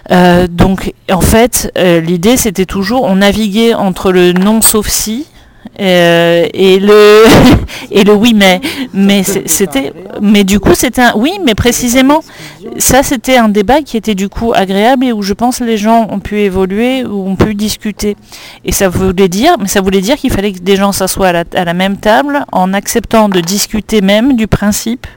Donc en fait l'idée c'était toujours, on naviguait entre le non sauf si et le et le oui mais c'était mais du coup c'était un oui mais précisément ça c'était un débat qui était du coup agréable et où je pense les gens ont pu évoluer, où ont pu discuter, et ça voulait dire qu'il fallait que des gens s'assoient à la même table en acceptant de discuter même du principe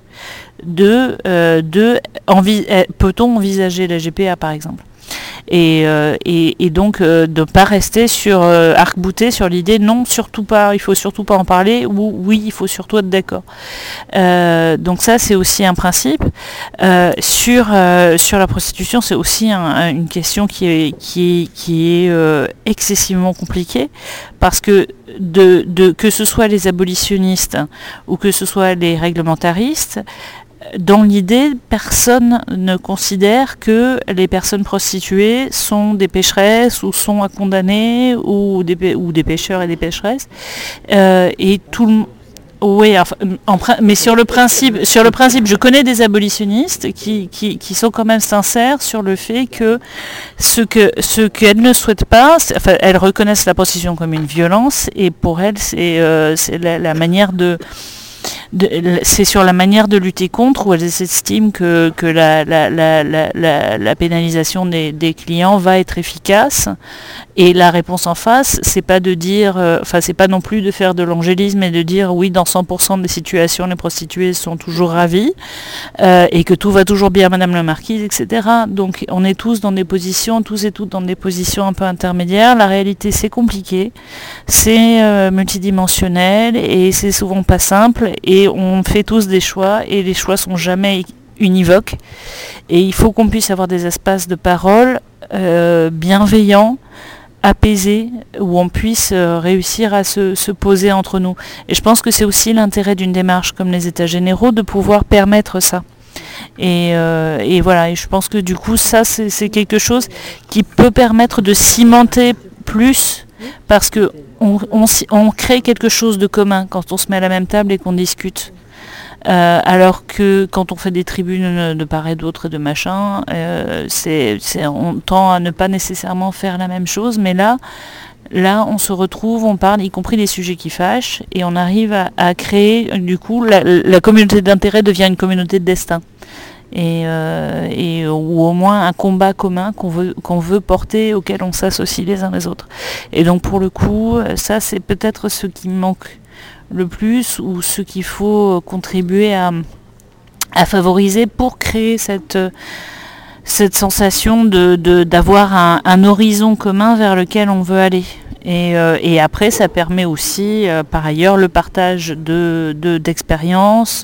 peut-on envisager la GPA par exemple. Et donc de ne pas rester sur arc-bouté sur l'idée non, surtout pas, il faut surtout pas en parler, ou oui, il faut surtout être d'accord. Donc ça c'est aussi un principe. Sur la prostitution, c'est aussi une question qui est excessivement compliquée, parce que que ce soit les abolitionnistes ou que ce soit les réglementaristes, dans l'idée, personne ne considère que les personnes prostituées sont des pécheresses ou sont à condamner, ou des pécheurs et des pécheresses. Et tout le oui, mais sur le principe, je connais des abolitionnistes qui sont quand même sincères sur le fait que ce qu'elles ne souhaitent pas, enfin, elles reconnaissent la prostitution comme une violence, et pour elles, c'est la manière c'est sur la manière de lutter contre, où elles estiment que la pénalisation des clients va être efficace. Et la réponse en face, c'est pas de dire, c'est pas non plus de faire de l'angélisme et de dire oui, dans 100% des situations, les prostituées sont toujours ravies et que tout va toujours bien, Madame la Marquise, etc. Donc on est tous et toutes dans des positions un peu intermédiaires. La réalité, c'est compliqué, c'est multidimensionnel et c'est souvent pas simple. Et on fait tous des choix et les choix sont jamais univoques. Et il faut qu'on puisse avoir des espaces de parole bienveillants, apaisé, où on puisse réussir à se poser entre nous. Et je pense que c'est aussi l'intérêt d'une démarche comme les États généraux, de pouvoir permettre ça. Et voilà, et je pense que du coup ça c'est quelque chose qui peut permettre de cimenter plus, parce que on crée quelque chose de commun quand on se met à la même table et qu'on discute. Alors que quand on fait des tribunes de part et d'autre et de machin, on tend à ne pas nécessairement faire la même chose, mais là on se retrouve, on parle, y compris des sujets qui fâchent, et on arrive à créer, du coup, la communauté d'intérêt devient une communauté de destin. Ou au moins un combat commun qu'on veut porter, auquel on s'associe les uns les autres. Et donc pour le coup, ça c'est peut-être ce qui manque le plus, ou ce qu'il faut contribuer à favoriser pour créer cette sensation d'avoir un horizon commun vers lequel on veut aller. Et après, ça permet aussi, par ailleurs, le partage d'expériences,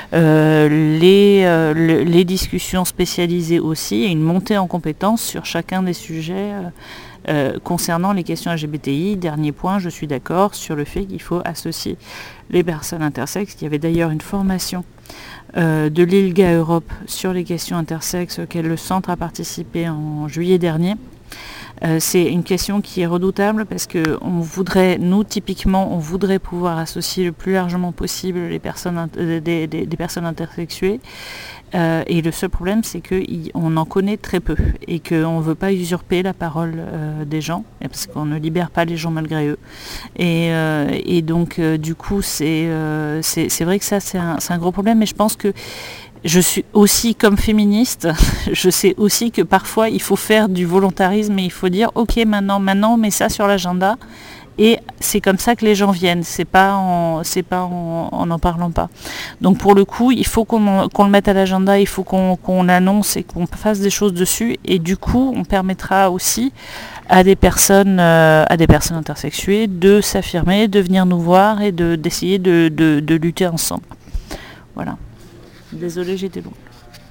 les discussions spécialisées aussi, et une montée en compétences sur chacun des sujets concernant les questions LGBTI. Dernier point, je suis d'accord sur le fait qu'il faut associer les personnes intersexes. Il y avait d'ailleurs une formation de l'ILGA Europe sur les questions intersexes auquel le centre a participé en juillet dernier. C'est une question qui est redoutable, parce que nous typiquement, on voudrait pouvoir associer le plus largement possible les personnes, des personnes intersexuées. Et le seul problème, c'est qu'on en connaît très peu, et qu'on ne veut pas usurper la parole des gens, parce qu'on ne libère pas les gens malgré eux. Et donc, du coup, c'est vrai que ça, c'est un gros problème, mais je pense que je suis aussi, comme féministe, je sais aussi que parfois il faut faire du volontarisme, et il faut dire ok, maintenant on met ça sur l'agenda, et c'est comme ça que les gens viennent, c'est pas en en parlant pas. Donc pour le coup, il faut qu'on le mette à l'agenda, il faut qu'on l'annonce et qu'on fasse des choses dessus, et du coup on permettra aussi à des personnes intersexuées de s'affirmer, de venir nous voir et d'essayer de lutter ensemble. Voilà. Désolée, j'étais long.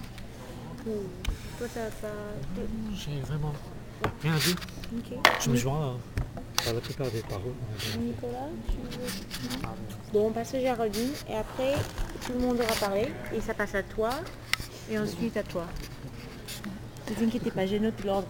J'ai vraiment rien dit. Okay. Je me joins à la plupart des paroles. Nicolas, tu veux... Bon, on passe à Géraldine, et après, tout le monde aura parlé, et ça passe à toi, et ensuite à toi. Ne vous inquiétez pas, j'ai noté l'ordre.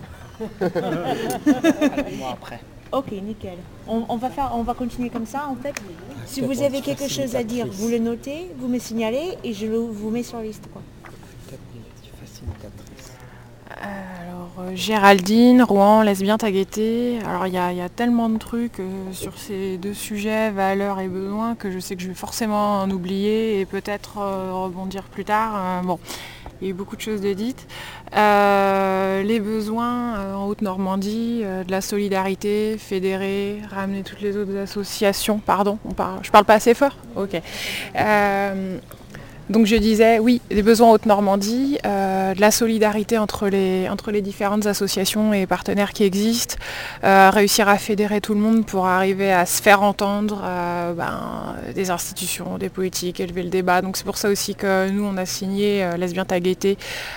Moi après. Ok, nickel. On va continuer comme ça, en fait. Si vous avez quelque chose à dire, vous le notez, vous me signalez, et je vous mets sur la liste, quoi. Facilitatrice. Alors, Géraldine, Rouen, lesbien, Tagueté. Alors il y a tellement de trucs sur ces deux sujets, valeurs et besoins, que je sais que je vais forcément en oublier et peut-être rebondir plus tard. Bon, il y a eu beaucoup de choses de dites. Les besoins en Haute-Normandie, de la solidarité, fédérer, ramener toutes les autres associations. Pardon, je parle pas assez fort ? Ok. Donc je disais, oui, des besoins en Haute-Normandie, de la solidarité entre les différentes associations et partenaires qui existent, réussir à fédérer tout le monde pour arriver à se faire entendre, des institutions, des politiques, élever le débat. Donc c'est pour ça aussi que nous, on a signé Lesbien Tagueté,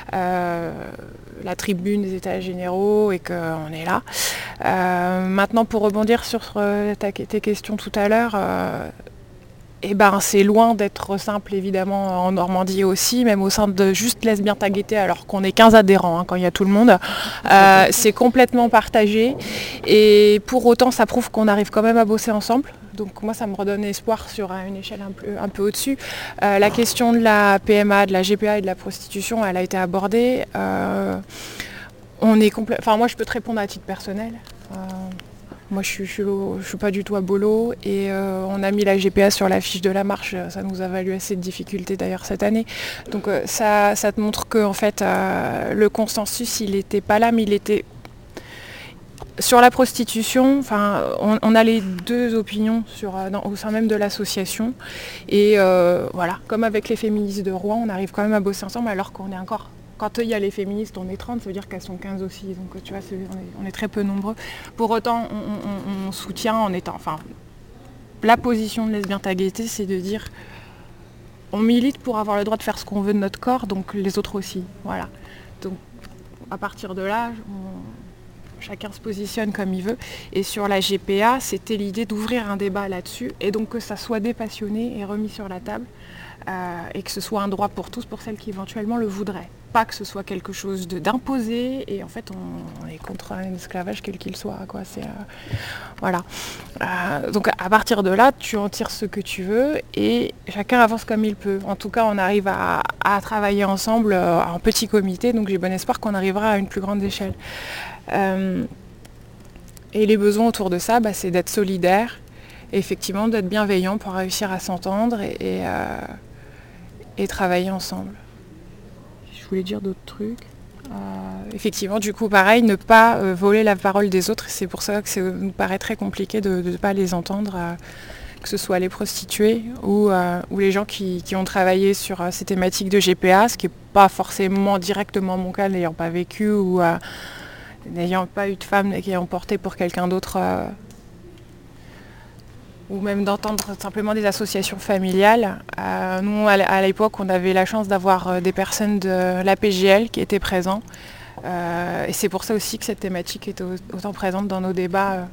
la tribune des États généraux, et qu'on est là. Maintenant, pour rebondir sur tes questions tout à l'heure, c'est loin d'être simple, évidemment, en Normandie aussi, même au sein de juste Lesbien Tagueté, alors qu'on est 15 adhérents quand il y a tout le monde. C'est complètement partagé, et pour autant ça prouve qu'on arrive quand même à bosser ensemble. Donc moi, ça me redonne espoir sur une échelle un peu au-dessus. La question de la PMA, de la GPA et de la prostitution, elle a été abordée. Moi, je peux te répondre à titre personnel. Moi, je suis pas du tout à Bolo, et on a mis la GPA sur la fiche de la marche. Ça nous a valu assez de difficultés d'ailleurs cette année. Donc ça te montre que en fait, le consensus, il n'était pas là, mais il était sur la prostitution. Enfin, on a les deux opinions au sein même de l'association. Et voilà, comme avec les féministes de Rouen, on arrive quand même à bosser ensemble, alors qu'on est encore... Quand il y a les féministes, on est 30, ça veut dire qu'elles sont 15 aussi. Donc tu vois, on est très peu nombreux. Pour autant, on soutient en étant... Enfin, la position de Lesbien Tagueté, c'est de dire, on milite pour avoir le droit de faire ce qu'on veut de notre corps, donc les autres aussi. Voilà. Donc à partir de là, chacun se positionne comme il veut. Et sur la GPA, c'était l'idée d'ouvrir un débat là-dessus, et donc que ça soit dépassionné et remis sur la table. Et que ce soit un droit pour tous, pour celles qui éventuellement le voudraient. Pas que ce soit quelque chose d'imposé, et en fait on est contre un esclavage quel qu'il soit, quoi. Voilà. Donc à partir de là, tu en tires ce que tu veux, et chacun avance comme il peut. En tout cas, on arrive à travailler ensemble en petit comité, donc j'ai bon espoir qu'on arrivera à une plus grande échelle. Et les besoins autour de ça, c'est d'être solidaire, et effectivement d'être bienveillant pour réussir à s'entendre et travailler ensemble. Je voulais dire d'autres trucs. Effectivement, du coup, pareil, ne pas voler la parole des autres. C'est pour ça que ça nous paraît très compliqué de ne pas les entendre, que ce soit les prostituées ou les gens qui ont travaillé sur ces thématiques de GPA, ce qui n'est pas forcément directement mon cas, n'ayant pas vécu ou n'ayant pas eu de femme qui ayant porté pour quelqu'un d'autre. Ou même d'entendre simplement des associations familiales. Nous, à l'époque, on avait la chance d'avoir des personnes de l'APGL qui étaient présents. Et c'est pour ça aussi que cette thématique est autant présente dans nos débats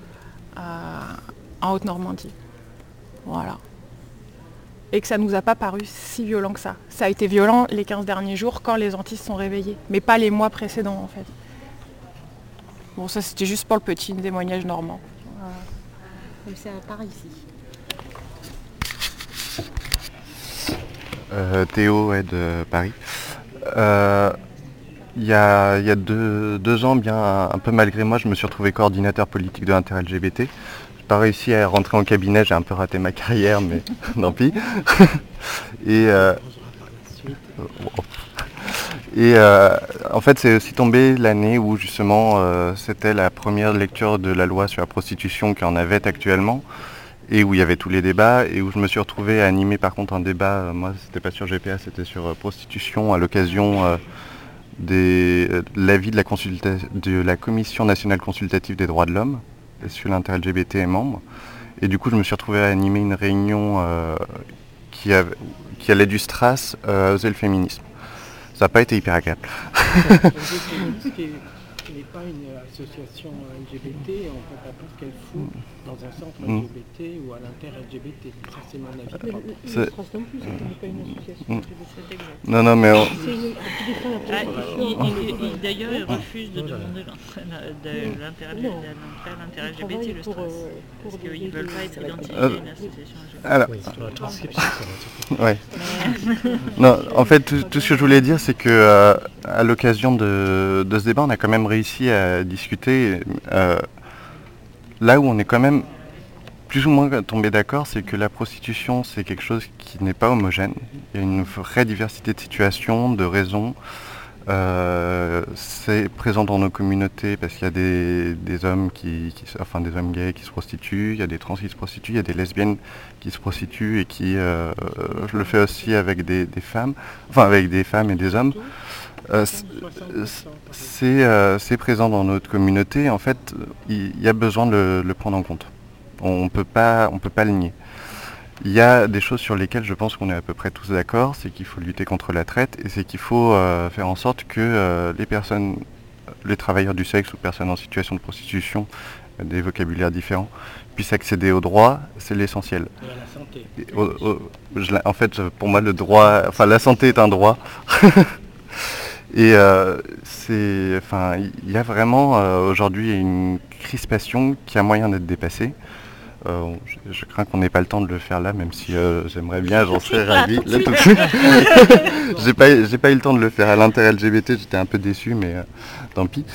en Haute-Normandie. Voilà. Et que ça ne nous a pas paru si violent que ça. Ça a été violent les 15 derniers jours quand les Antilles se sont réveillées, mais pas les mois précédents en fait. Bon, ça c'était juste pour le petit témoignage normand. Comme c'est à Paris ici. Théo est de Paris. Il y a deux ans, bien un peu malgré moi, je me suis retrouvé coordinateur politique de l'inter-LGBT. J'ai pas réussi à rentrer en cabinet, j'ai un peu raté ma carrière, mais tant pis. En fait, c'est aussi tombé l'année où justement c'était la première lecture de la loi sur la prostitution qu'il y en avait actuellement, et où il y avait tous les débats, et où je me suis retrouvé à animer par contre un débat. Moi, c'était pas sur GPA, c'était sur prostitution, à l'occasion de l'avis de la Commission nationale consultative des droits de l'homme, sur l'inter-LGBT est membre. Et du coup, je me suis retrouvé à animer une réunion qui allait du Stras à Oser le féminisme. Ça n'a pas été hyper agréable. Ce n'est pas une association LGBT, on ne peut pas dire qu'elle fout dans un centre LGBT ou à l'inter-LGBT. Ça, c'est mon avis. Pas une association LGBT. Non, mais... D'ailleurs, il refuse de demander l'inter-LGBT, le Stras, parce qu'ils ne veulent pas être identifiés à une association LGBT. Alors, oui, sur la transcription, ça va être ouais. Non, en fait, tout ce que je voulais dire, c'est que à l'occasion de ce débat, on a quand même réussi à discuter. Là où on est quand même plus ou moins tombé d'accord, c'est que la prostitution, c'est quelque chose qui n'est pas homogène. Il y a une vraie diversité de situations, de raisons. C'est présent dans nos communautés parce qu'il y a des hommes des hommes gays qui se prostituent, il y a des trans qui se prostituent, il y a des lesbiennes qui se prostituent et qui je le fais aussi avec des femmes, avec des femmes et des hommes. C'est présent dans notre communauté. En fait, il y a besoin de le prendre en compte. On peut pas le nier. Il y a des choses sur lesquelles je pense qu'on est à peu près tous d'accord, c'est qu'il faut lutter contre la traite et c'est qu'il faut faire en sorte que les travailleurs du sexe ou personnes en situation de prostitution, des vocabulaires différents, puissent accéder aux droits, c'est l'essentiel. Et à la santé. En fait, pour moi, la santé est un droit. Et il y a vraiment aujourd'hui une crispation qui a moyen d'être dépassée. Je crains qu'on n'ait pas le temps de le faire là, même si j'aimerais bien, j'en serais ravi. Là, tout de suite. J'ai pas eu le temps de le faire à l'inter-LGBT, j'étais un peu déçu, mais tant pis.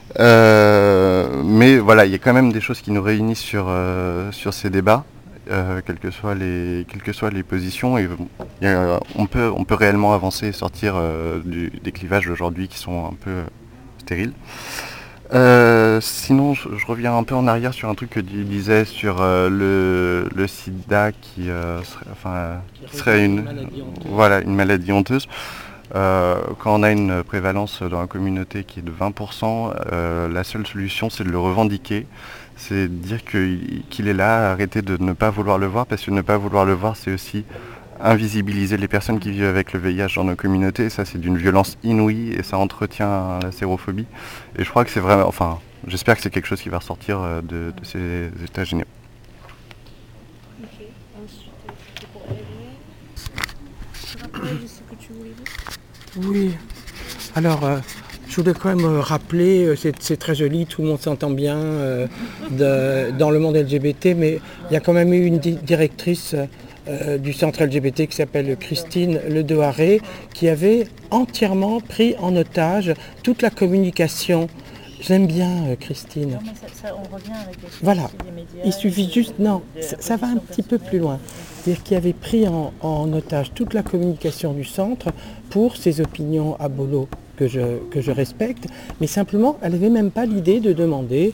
Mais voilà, il y a quand même des choses qui nous réunissent sur ces débats, quelles que soient les positions, et on peut réellement avancer et sortir des clivages d'aujourd'hui qui sont un peu stériles. Sinon, je reviens un peu en arrière sur un truc que tu disais sur le sida qui serait une maladie honteuse. Quand on a une prévalence dans la communauté qui est de 20%, la seule solution c'est de le revendiquer, c'est de dire qu'il est là, arrêter de ne pas vouloir le voir, parce que ne pas vouloir le voir c'est aussi invisibiliser les personnes qui vivent avec le VIH dans nos communautés. Ça c'est d'une violence inouïe et ça entretient la sérophobie. Et je crois que c'est vraiment, j'espère que c'est quelque chose qui va ressortir de ces états généraux. Ok, ensuite c'était pour Hélène. Tu rappelles ce que tu voulais dire? Oui. Alors, je voulais quand même rappeler, c'est très joli, tout le monde s'entend bien dans le monde LGBT, mais il y a quand même eu une directrice du centre LGBT qui s'appelle Christine Ledoharé, qui avait entièrement pris en otage toute la communication. J'aime bien Christine. Non, mais on revient avec les voilà, des médias, il suffit juste, ça va un petit peu plus loin. C'est-à-dire qu'il avait pris en otage toute la communication du centre pour ses opinions à bolo que je respecte, mais simplement, elle n'avait même pas l'idée de demander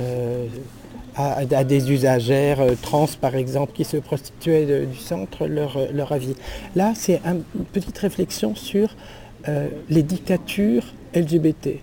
à des usagères trans, par exemple, qui se prostituaient du centre, leur avis. Là, c'est une petite réflexion sur les dictatures LGBT.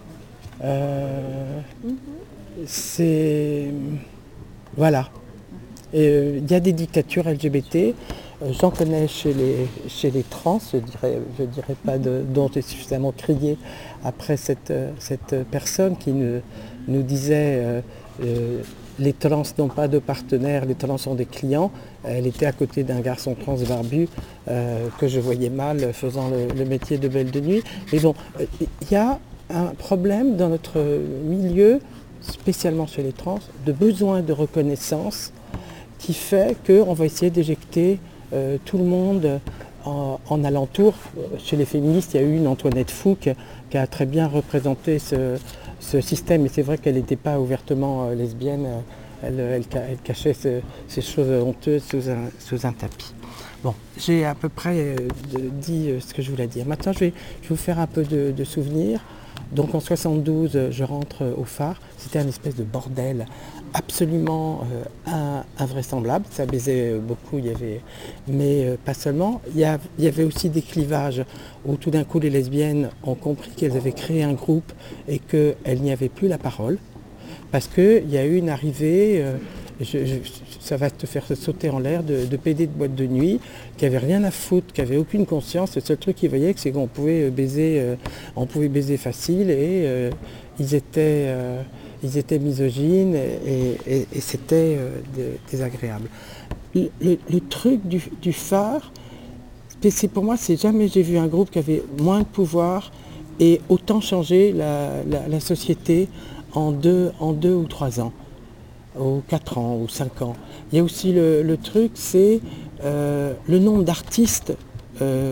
Voilà. Il y a des dictatures LGBT. J'en connais chez les trans, je dirais pas dont j'ai suffisamment crié après cette personne qui nous disait les trans n'ont pas de partenaires, les trans sont des clients. Elle était à côté d'un garçon trans barbu que je voyais mal faisant le métier de belle de nuit. Mais bon, il y a un problème dans notre milieu, spécialement chez les trans, de besoin de reconnaissance qui fait qu'on va essayer d'éjecter tout le monde en alentour. Chez les féministes, il y a eu une Antoinette Fouque qui a très bien représenté ce système, et c'est vrai qu'elle n'était pas ouvertement lesbienne, elle cachait ces choses honteuses sous un tapis. Bon, j'ai à peu près dit ce que je voulais dire. Maintenant, je vais vous faire un peu de souvenirs. Donc en 72, je rentre au phare. C'était un espèce de bordel absolument invraisemblable. Ça baisait beaucoup, mais pas seulement. Il y avait aussi des clivages où tout d'un coup les lesbiennes ont compris qu'elles avaient créé un groupe et qu'elles n'y avaient plus la parole. Parce qu'il y a eu une arrivée, ça va te faire sauter en l'air, de PD de boîte de nuit, qui n'avaient rien à foutre, qui n'avaient aucune conscience. Le seul truc qu'ils voyaient, c'est qu'on pouvait baiser facile, et ils étaient misogynes et c'était désagréable. Le truc du phare, pour moi, c'est jamais j'ai vu un groupe qui avait moins de pouvoir et autant changé la société en 2 ou 3 ans, ou 4 ans, ou 5 ans. Il y a aussi le truc, c'est le nombre d'artistes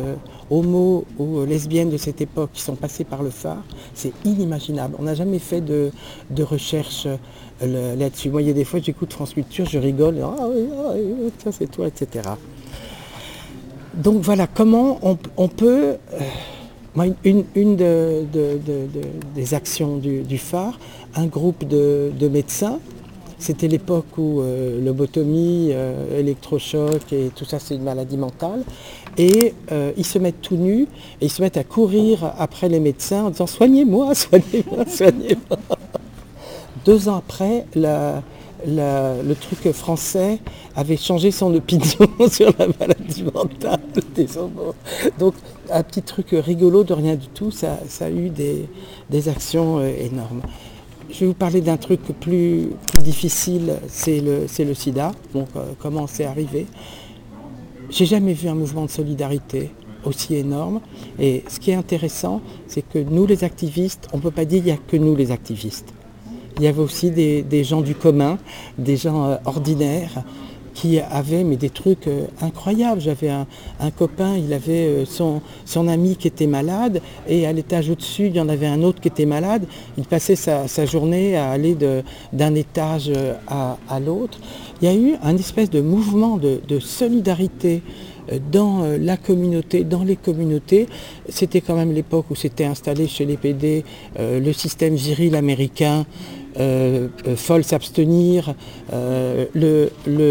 homo ou lesbiennes de cette époque qui sont passés par le phare, c'est inimaginable. On n'a jamais fait de recherche là-dessus. Moi, il y a des fois, j'écoute France Culture, je rigole, ah oui, ça c'est toi, etc. Donc voilà, comment on peut... une des actions du phare, un groupe de médecins, c'était l'époque où lobotomie, électrochoc et tout ça c'est une maladie mentale, et ils se mettent tout nus et ils se mettent à courir après les médecins en disant soignez-moi, soignez-moi, soignez-moi. 2 ans après, le truc français avait changé son opinion sur la maladie mentale des homos. Donc un petit truc rigolo de rien du tout, ça a eu des actions énormes. Je vais vous parler d'un truc plus difficile, c'est le sida. Donc comment c'est arrivé. J'ai jamais vu un mouvement de solidarité aussi énorme. Et ce qui est intéressant, c'est que nous les activistes, on ne peut pas dire qu'il n'y a que nous les activistes. Il y avait aussi des gens du commun, des gens ordinaires qui avaient des trucs incroyables. J'avais un copain, il avait son ami qui était malade et à l'étage au-dessus, il y en avait un autre qui était malade. Il passait sa journée à aller d'un étage à l'autre. Il y a eu un espèce de mouvement de solidarité dans la communauté, dans les communautés. C'était quand même l'époque où s'était installé chez les PD le système viril américain, folle s'abstenir, le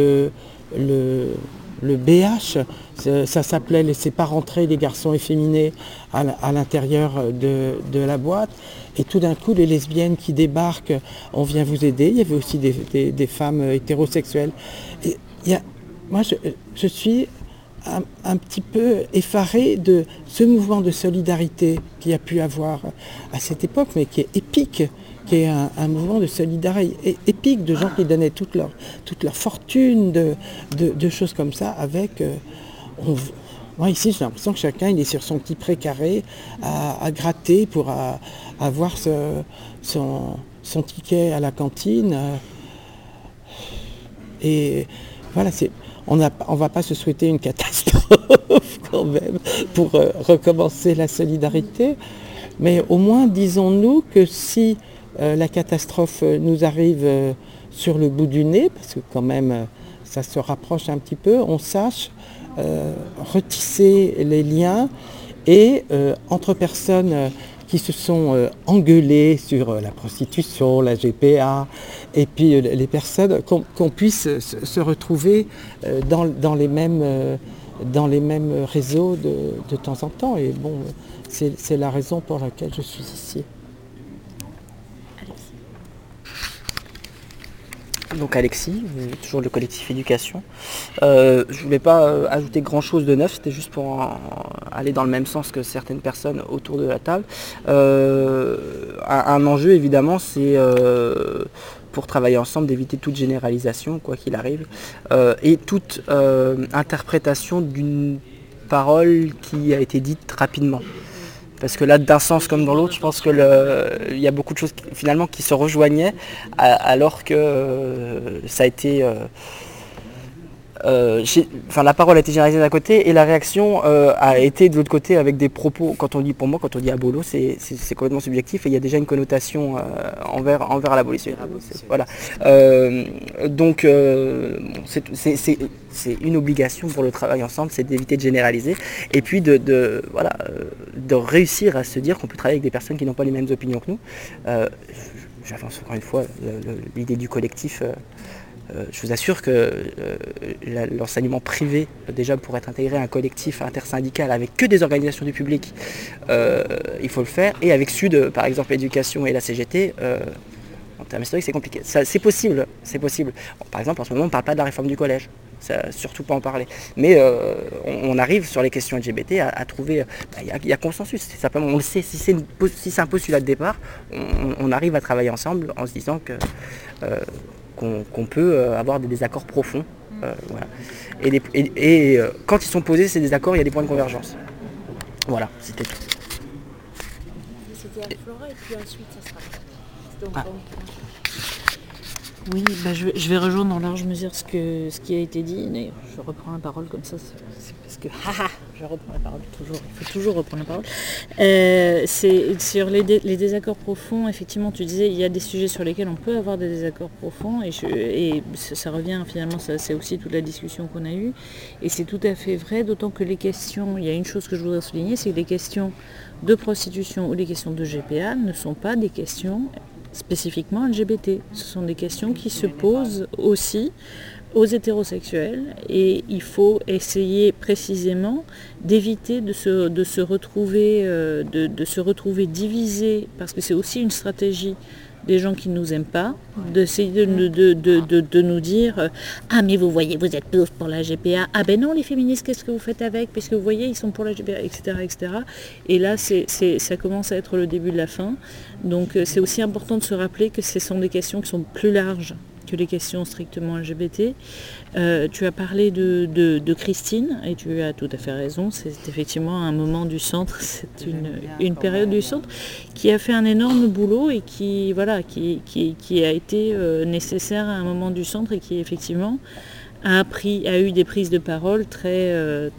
BH, ça s'appelait laissez pas rentrer les garçons efféminés à l'intérieur de la boîte. Et tout d'un coup, les lesbiennes qui débarquent, on vient vous aider. Il y avait aussi des femmes hétérosexuelles. Et moi, je suis un petit peu effaré de ce mouvement de solidarité qu'il y a pu avoir à cette époque, mais qui est épique, qui est un mouvement de solidarité épique, de gens qui donnaient toute leur fortune, de choses comme ça, avec... moi ici, j'ai l'impression que chacun il est sur son petit précaré à gratter pour avoir son ticket à la cantine. Et voilà, on ne va pas se souhaiter une catastrophe quand même pour recommencer la solidarité. Mais au moins, disons-nous que si la catastrophe nous arrive sur le bout du nez, parce que quand même ça se rapproche un petit peu, on sache retisser les liens et entre personnes qui se sont engueulées sur la prostitution, la GPA, et puis les personnes, qu'on puisse se retrouver dans les mêmes réseaux de temps en temps. Et bon, c'est la raison pour laquelle je suis ici. Donc Alexis, toujours le collectif éducation. Je ne voulais pas ajouter grand chose de neuf, c'était juste pour aller dans le même sens que certaines personnes autour de la table. Un enjeu évidemment, c'est pour travailler ensemble d'éviter toute généralisation, quoi qu'il arrive, et toute interprétation d'une parole qui a été dite rapidement. Parce que là, d'un sens comme dans l'autre, je pense qu'il y a beaucoup de choses finalement qui se rejoignaient, alors que ça a été... la parole a été généralisée d'un côté et la réaction a été de l'autre côté avec des propos. Quand on dit abolo, c'est complètement subjectif et il y a déjà une connotation envers l'abolition. Voilà. Donc c'est une obligation pour le travail ensemble, c'est d'éviter de généraliser et puis de réussir à se dire qu'on peut travailler avec des personnes qui n'ont pas les mêmes opinions que nous. J'avance encore une fois l'idée du collectif. Je vous assure que l'enseignement privé, déjà pour être intégré à un collectif intersyndical avec que des organisations du public, il faut le faire. Et avec Sud, par exemple, l'éducation et la CGT, en termes historiques, c'est compliqué. C'est possible, c'est possible. Bon, par exemple, en ce moment, on ne parle pas de la réforme du collège. Ça, surtout pas en parler. Mais on arrive sur les questions LGBT à trouver... Il y a consensus. Simplement, on le sait. Si c'est un postulat de départ, on arrive à travailler ensemble en se disant que... qu'on peut avoir des désaccords profonds. Voilà. Et quand ils sont posés, ces désaccords, il y a des points de convergence. Voilà, c'était tout. C'était à Flora et puis ensuite ça sera. Oui, je vais rejoindre en large mesure ce qui a été dit. Mais je reprends la parole comme ça, c'est parce que je reprends la parole toujours, il faut toujours reprendre la parole. C'est sur les désaccords profonds, effectivement, tu disais, il y a des sujets sur lesquels on peut avoir des désaccords profonds, et ça revient finalement, c'est aussi toute la discussion qu'on a eue, et c'est tout à fait vrai, d'autant que les questions, il y a une chose que je voudrais souligner, c'est que les questions de prostitution ou les questions de GPA ne sont pas des questions spécifiquement LGBT. Ce sont des questions qui se posent aussi aux hétérosexuels, et il faut essayer précisément d'éviter de se retrouver divisés, parce que c'est aussi une stratégie des gens qui ne nous aiment pas, d'essayer de nous dire « Ah mais vous voyez, vous êtes tous pour la GPA, ah ben non les féministes, qu'est-ce que vous faites avec, puisque vous voyez, ils sont pour la GPA, etc. etc. » Et là, ça commence à être le début de la fin. Donc c'est aussi important de se rappeler que ce sont des questions qui sont plus larges que les questions strictement LGBT. Tu as parlé de Christine, et tu as tout à fait raison, c'est effectivement un moment du centre, c'est une période du centre qui a fait un énorme boulot et qui a été nécessaire à un moment du centre, et qui effectivement a eu des prises de parole très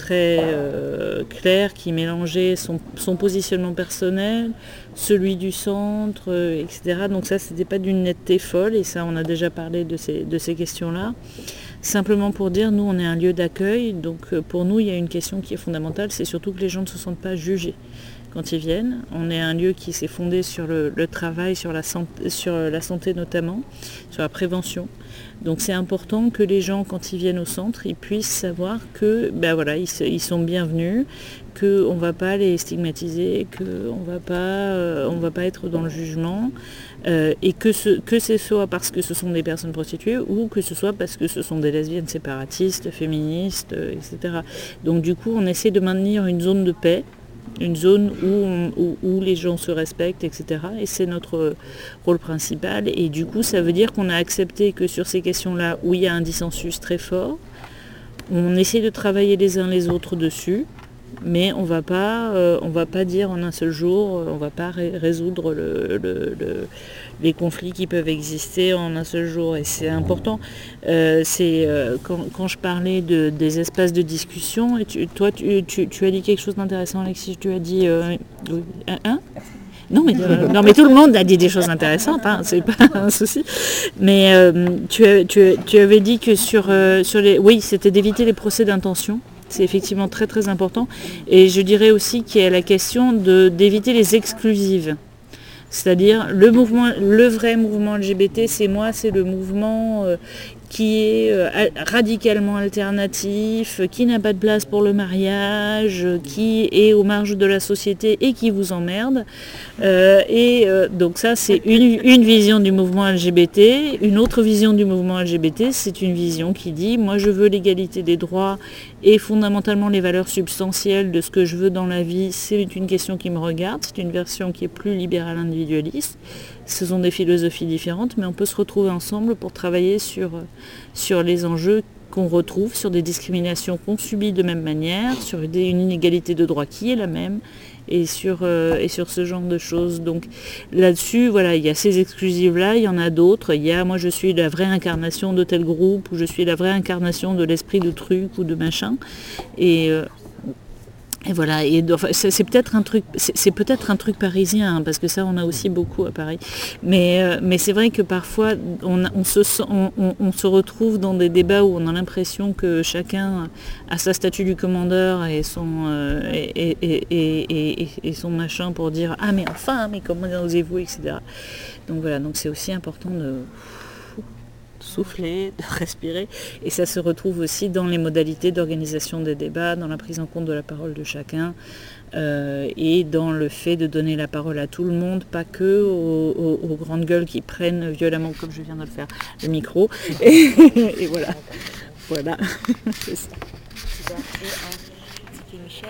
claires, qui mélangeaient son positionnement personnel, celui du centre, etc. Donc ça, c'était pas d'une netteté folle, et ça, on a déjà parlé de ces questions-là. Simplement pour dire, nous, on est un lieu d'accueil, donc pour nous, il y a une question qui est fondamentale, c'est surtout que les gens ne se sentent pas jugés quand ils viennent. On est un lieu qui s'est fondé sur le travail, sur la santé notamment, sur la prévention. Donc c'est important que les gens, quand ils viennent au centre, ils puissent savoir que ils sont bienvenus, qu'on ne va pas les stigmatiser, qu'on ne va pas être dans le jugement, et que ce soit parce que ce sont des personnes prostituées, ou que ce soit parce que ce sont des lesbiennes séparatistes, féministes, etc. Donc du coup, on essaie de maintenir une zone de paix, une zone où les gens se respectent, etc. Et c'est notre rôle principal. Et du coup, ça veut dire qu'on a accepté que sur ces questions-là, où il y a un dissensus très fort, on essaie de travailler les uns les autres dessus, mais on va pas dire en un seul jour, on ne va pas résoudre les conflits qui peuvent exister en un seul jour. Et c'est important. Quand je parlais des espaces de discussion, et tu as dit quelque chose d'intéressant, Alexis. Tu as dit non mais tout le monde a dit des choses intéressantes, hein, c'est pas un souci. Mais tu avais dit que sur les, oui, c'était d'éviter les procès d'intention. C'est effectivement très très important. Et je dirais aussi qu'il y a la question d'éviter les exclusives. C'est-à-dire le vrai mouvement LGBT, c'est le mouvement qui est radicalement alternatif, qui n'a pas de place pour le mariage, qui est aux marges de la société et qui vous emmerde. Donc ça, c'est une vision du mouvement LGBT. Une autre vision du mouvement LGBT, c'est une vision qui dit « Moi, je veux l'égalité des droits et fondamentalement les valeurs substantielles de ce que je veux dans la vie. C'est une question qui me regarde. C'est une version qui est plus libérale individualiste. Ce sont des philosophies différentes, mais on peut se retrouver ensemble pour travailler sur les enjeux qu'on retrouve, sur des discriminations qu'on subit de même manière, sur une inégalité de droit qui est la même, et sur ce genre de choses. Donc là-dessus, voilà, il y a ces exclusives-là, il y en a d'autres. Il y a, moi je suis la vraie incarnation de tel groupe, ou je suis la vraie incarnation de l'esprit de truc ou de machin. Et voilà, et enfin, c'est peut-être un truc parisien, hein, parce que ça on a aussi beaucoup à Paris. Mais c'est vrai que parfois on se retrouve dans des débats où on a l'impression que chacun a sa statue du commandeur et son machin pour dire ah mais enfin, mais comment osez-vous, etc. Donc voilà, donc c'est aussi important de souffler, de respirer, et ça se retrouve aussi dans les modalités d'organisation des débats, dans la prise en compte de la parole de chacun, et dans le fait de donner la parole à tout le monde, pas que aux grandes gueules qui prennent violemment, comme je viens de le faire, le micro, et voilà. Voilà. C'est ça. C'était Michel.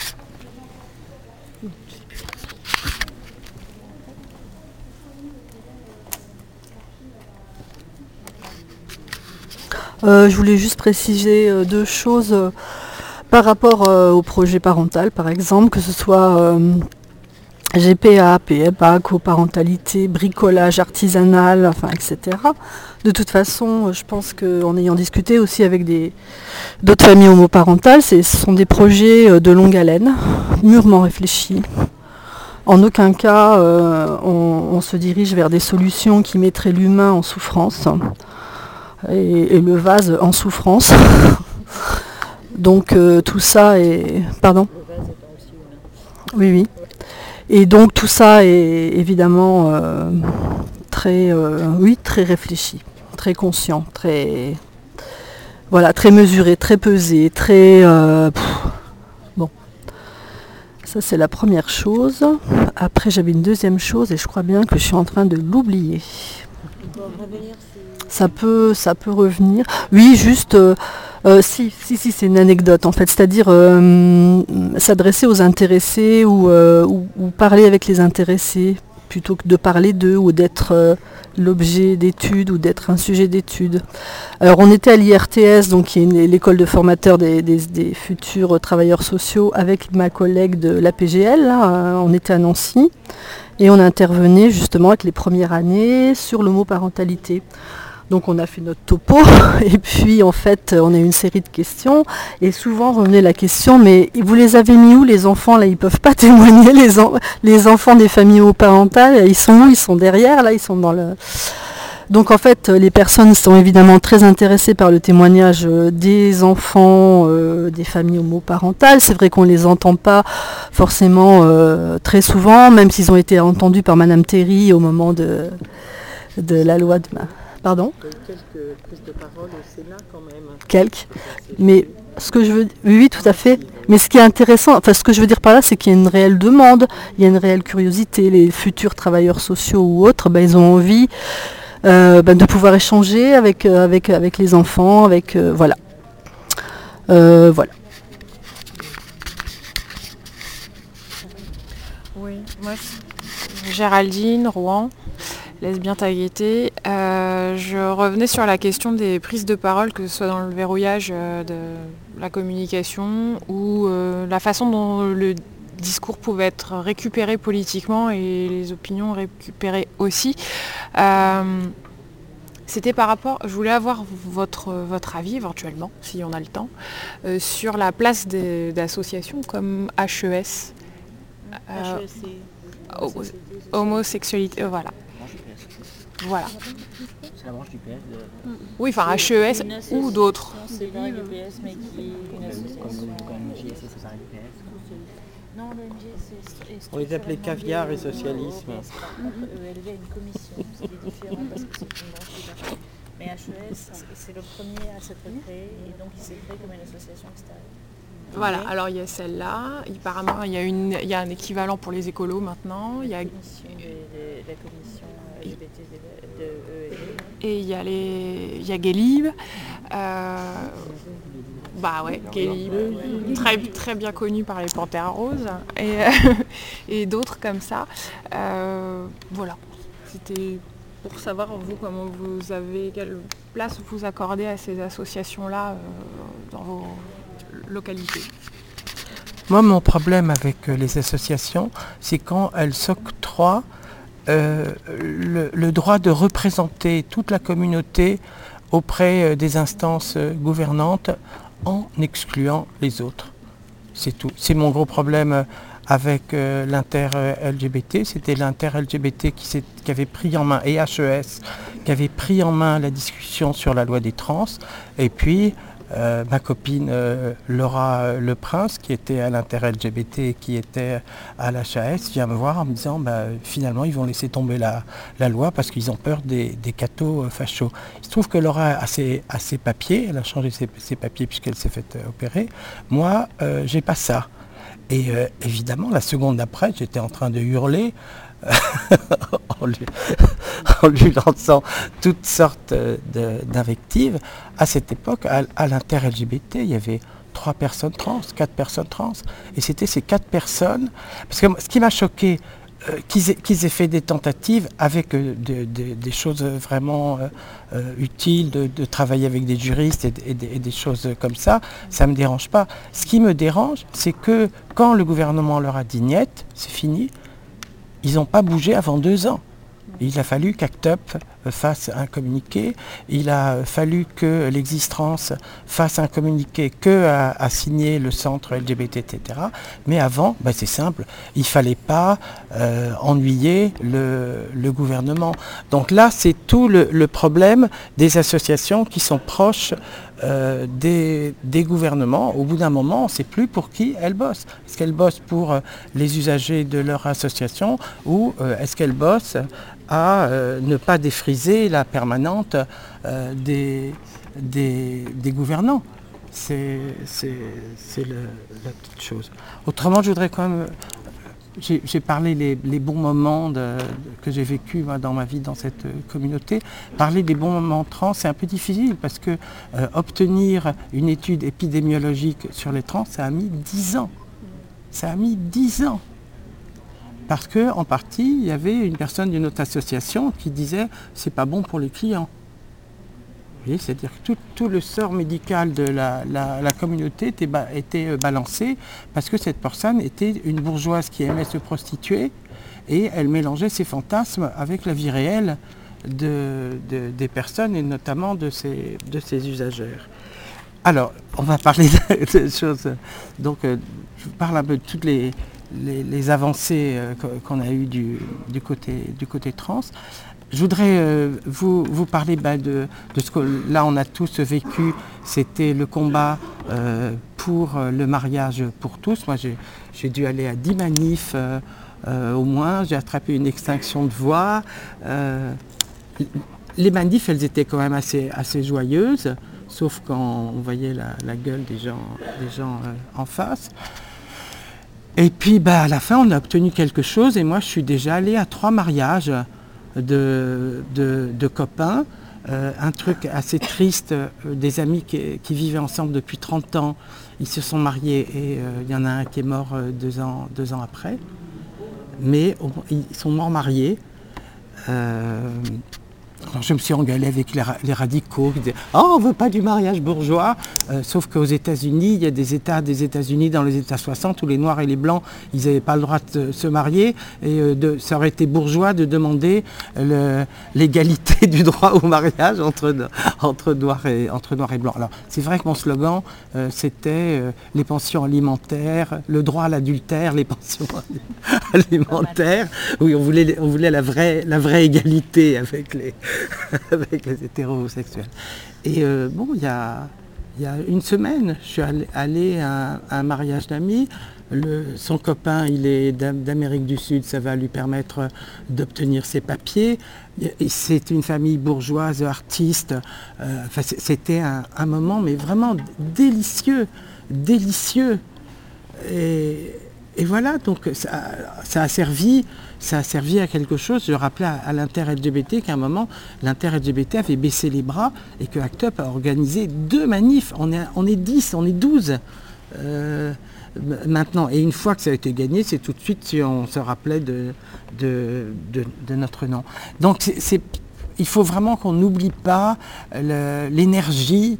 Je voulais juste préciser deux choses par rapport au projet parental, par exemple, que ce soit GPA, PEPA, coparentalité, bricolage artisanal, enfin, etc. De toute façon, je pense qu'en ayant discuté aussi avec d'autres familles homoparentales, ce sont des projets de longue haleine, mûrement réfléchis. En aucun cas, on se dirige vers des solutions qui mettraient l'humain en souffrance et le vase en souffrance. Donc tout ça est... Pardon ? Oui, oui. Et donc tout ça est évidemment très réfléchi, très conscient, très mesuré, très pesé, très... bon. Ça c'est la première chose. Après j'avais une deuxième chose et je crois bien que je suis en train de l'oublier. Ça peut revenir. Oui, juste... si, c'est une anecdote en fait, c'est-à-dire s'adresser aux intéressés ou parler avec les intéressés plutôt que de parler d'eux ou d'être l'objet d'études ou d'être un sujet d'études. Alors on était à l'IRTS, donc qui est l'école de formateurs des futurs travailleurs sociaux, avec ma collègue de l'APGL, là, on était à Nancy, et on intervenait justement avec les premières années sur l'homoparentalité. Donc on a fait notre topo et puis en fait on a eu une série de questions et souvent revenait la question mais vous les avez mis où les enfants là, ils peuvent pas témoigner, les enfants des familles homoparentales, ils sont où? Ils sont derrière, là ils sont dans le... Donc en fait les personnes sont évidemment très intéressées par le témoignage des enfants des familles homoparentales. C'est vrai qu'on ne les entend pas forcément très souvent, même s'ils ont été entendus par Madame Théry au moment de la loi de... Pardon ? Quelques prises de parole au Sénat quand même. Quelques. Mais ce que je veux... Oui, tout à fait. Mais ce qui est intéressant, enfin ce que je veux dire par là, c'est qu'il y a une réelle demande, il y a une réelle curiosité. Les futurs travailleurs sociaux ou autres, ils ont envie de pouvoir échanger avec les enfants, voilà. Voilà. Oui, moi, Géraldine, Rouen. Lesbien Tagueté. Je revenais sur la question des prises de parole, que ce soit dans le verrouillage de la communication ou la façon dont le discours pouvait être récupéré politiquement et les opinions récupérées aussi. C'était par rapport, je voulais avoir votre avis éventuellement, si on a le temps, sur la place d'associations comme HES. Homosexualité, voilà. Voilà. C'est la branche du PS de... Oui, enfin HES ou d'autres. C'est pas l'UPS, mais qui est une association. Comme MJS, c'est ça, l'UPS. Non, le MJS, On les appelait caviar et socialisme. ELV a une commission, c'est différent parce que c'est une branche différente. Mais HES, c'est le premier à s'être créé et donc il s'est créé comme une association extérieure. Voilà, alors il y a celle-là, apparemment il y a un équivalent pour les écolos maintenant. Il y a la commission LGBT de ELV. Et il y a Guélib. Guélib, très, très bien connu par les Panthères Roses et d'autres comme ça. Voilà, c'était pour savoir vous comment vous avez, quelle place vous accordez à ces associations-là dans vos localités. Moi, mon problème avec les associations, c'est quand elles s'octroient le droit de représenter toute la communauté auprès des instances gouvernantes en excluant les autres. C'est tout. C'est mon gros problème avec l'inter-LGBT. C'était l'inter-LGBT qui avait pris en main, et HES, qui avait pris en main la discussion sur la loi des trans. Et puis, ma copine Laura Le Prince, qui était à l'inter-LGBT et qui était à l'HAS, vient me voir en me disant finalement ils vont laisser tomber la loi parce qu'ils ont peur des cathos fachos. Il se trouve que Laura a ses papiers, elle a changé ses papiers puisqu'elle s'est fait opérer. Moi, j'ai pas ça. Et évidemment, la seconde d'après, j'étais en train de hurler en lui lançant toutes sortes d'invectives. À cette époque, à l'inter-LGBT, il y avait 3 personnes trans, 4 personnes trans. Et c'était ces 4 personnes... Parce que ce qui m'a choqué, qu'ils aient fait des tentatives avec des choses vraiment utiles, de travailler avec des juristes et des choses comme ça ne me dérange pas. Ce qui me dérange, c'est que quand le gouvernement leur a dit « niet », c'est fini, ils n'ont pas bougé avant 2 ans. Il a fallu qu'Act Up fasse un communiqué, il a fallu que l'Existence fasse un communiqué, a signé le centre LGBT, etc. Mais avant, c'est simple, il ne fallait pas ennuyer le gouvernement. Donc là, c'est tout le problème des associations qui sont proches des gouvernements. Au bout d'un moment, on ne sait plus pour qui elles bossent. Est-ce qu'elles bossent pour les usagers de leur association ou est-ce qu'elles bossent à ne pas défriser la permanente des gouvernants. C'est la petite chose. Autrement, je voudrais quand même... J'ai parlé les bons moments que j'ai vécu dans ma vie dans cette communauté. Parler des bons moments trans, c'est un peu difficile parce que obtenir une étude épidémiologique sur les trans, ça a mis 10 ans. Ça a mis 10 ans. Parce qu'en partie, il y avait une personne d'une autre association qui disait « c'est pas bon pour les clients ». C'est-à-dire que tout le sort médical de la communauté était balancé parce que cette personne était une bourgeoise qui aimait se prostituer et elle mélangeait ses fantasmes avec la vie réelle des personnes et notamment de ses usagères. Alors, on va parler de choses. Donc, je vous parle un peu de toutes les avancées qu'on a eues du côté trans. Je voudrais vous parler de ce que là on a tous vécu, c'était le combat pour le mariage pour tous. Moi j'ai dû aller à 10 manifs au moins, j'ai attrapé une extinction de voix. Les manifs, elles étaient quand même assez joyeuses, sauf quand on voyait la gueule des gens en face. Et puis à la fin on a obtenu quelque chose et moi je suis déjà allée à 3 mariages de copains, un truc assez triste, des amis qui vivaient ensemble depuis 30 ans, ils se sont mariés et il y en a un qui est mort 2 ans après, mais ils sont morts mariés. Alors je me suis engueulé avec les radicaux qui disaient « Oh, on ne veut pas du mariage bourgeois !» Sauf qu'aux États-Unis, il y a des États-Unis dans les États 60 où les Noirs et les Blancs, ils n'avaient pas le droit de se marier et ça aurait été bourgeois de demander l'égalité du droit au mariage entre Noirs et Blancs. Alors c'est vrai que mon slogan, c'était les pensions alimentaires, le droit à l'adultère, les pensions alimentaires. Oui, on voulait la vraie égalité avec les hétérosexuels. Et il y a 1 semaine, je suis allé à un mariage d'amis. Son copain, il est d'Amérique du Sud, ça va lui permettre d'obtenir ses papiers. C'est une famille bourgeoise, artiste. C'était un moment, mais vraiment délicieux. Et voilà, donc ça a servi à quelque chose. Je rappelais à l'inter-LGBT qu'à un moment, l'inter-LGBT avait baissé les bras et que Act Up a organisé 2 manifs. On est 10, on est 12 maintenant. Et une fois que ça a été gagné, c'est tout de suite si on se rappelait de notre nom. Donc il faut vraiment qu'on n'oublie pas l'énergie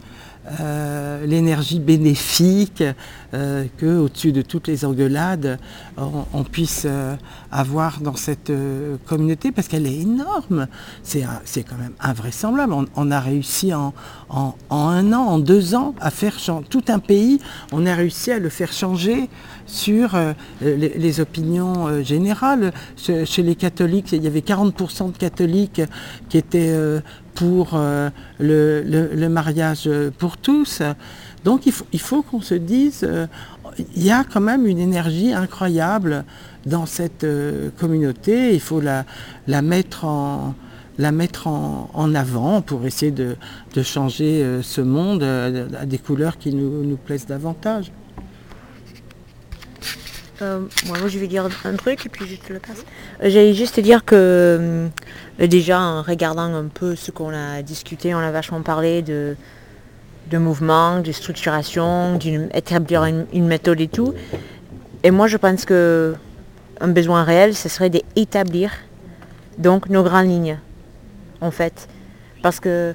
bénéfique, qu'au-dessus de toutes les engueulades, on puisse avoir dans cette communauté, parce qu'elle est énorme. C'est quand même invraisemblable. On a réussi en 1 an, en 2 ans, à faire tout un pays, on a réussi à le faire changer sur les opinions générales. Chez les catholiques, il y avait 40% de catholiques qui étaient pour le mariage pour tous. Donc il faut qu'on se dise, il y a quand même une énergie incroyable dans cette communauté, il faut la mettre en avant pour essayer de changer ce monde à des couleurs qui nous plaisent davantage. Moi je vais dire un truc et puis je te le passe. J'allais juste te dire que déjà en regardant un peu ce qu'on a discuté, on a vachement parlé de mouvement, de structuration, d'établir une méthode et tout. Et moi je pense que un besoin réel, ce serait d'établir donc nos grandes lignes, en fait. Parce que...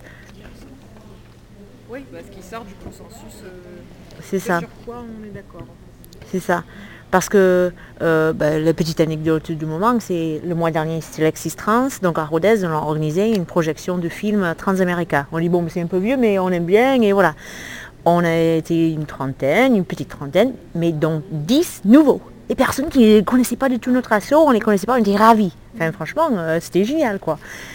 Oui, parce qu'il sort du consensus. C'est ça. Sur quoi on est d'accord. c'est ça. Parce que la petite anecdote du moment, c'est le mois dernier, c'était Lexis Trans, donc à Rodez, on a organisé une projection de film Transamérica. On dit bon, c'est un peu vieux, mais on aime bien, et voilà. On a été une petite trentaine, mais dont 10 nouveaux. Des personnes qui ne connaissaient pas du tout notre asso, on les connaissait pas, on était ravis. Enfin, franchement, c'était génial, quoi.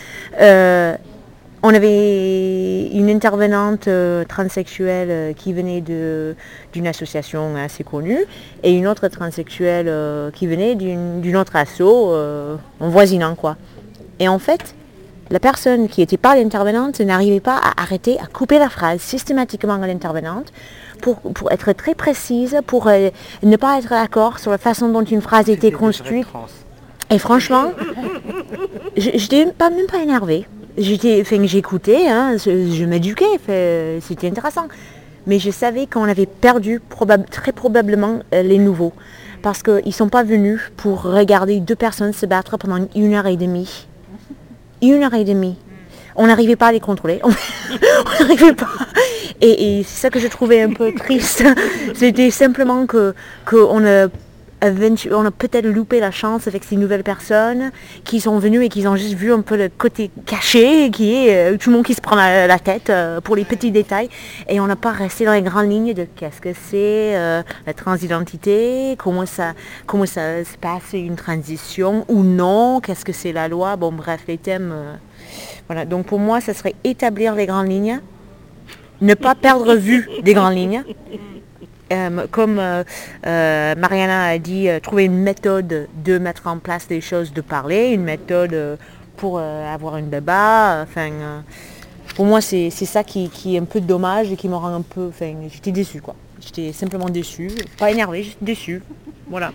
On avait une intervenante transsexuelle qui venait d'une association assez connue et une autre transsexuelle qui venait d'une autre asso en voisinant, quoi. Et en fait, la personne qui n'était pas l'intervenante n'arrivait pas à arrêter, à couper la phrase systématiquement à l'intervenante pour être très précise, pour ne pas être d'accord sur la façon dont une phrase était construite. Et franchement, j'étais même pas énervée. J'écoutais, hein, je m'éduquais, c'était intéressant. Mais je savais qu'on avait perdu très probablement les nouveaux. Parce qu'ils ne sont pas venus pour regarder 2 personnes se battre pendant 1h30. 1h30. On n'arrivait pas à les contrôler. On n'arrivait pas. Et c'est ça que je trouvais un peu triste. C'était simplement qu'on a peut-être loupé la chance avec ces nouvelles personnes qui sont venues et qui ont juste vu un peu le côté caché, qui est tout le monde qui se prend la tête pour les petits détails. Et on n'a pas resté dans les grandes lignes de qu'est-ce que c'est la transidentité, comment ça se passe une transition ou non, qu'est-ce que c'est la loi. Bon bref, les thèmes... voilà. Donc pour moi, ça serait établir les grandes lignes, ne pas perdre vue des grandes lignes. Comme Mariana a dit, trouver une méthode de mettre en place des choses, de parler, une méthode pour avoir un débat. Pour moi, c'est ça qui est un peu dommage et qui me rend un peu... j'étais déçue, quoi. J'étais simplement déçue. Pas énervée, juste déçue. Voilà.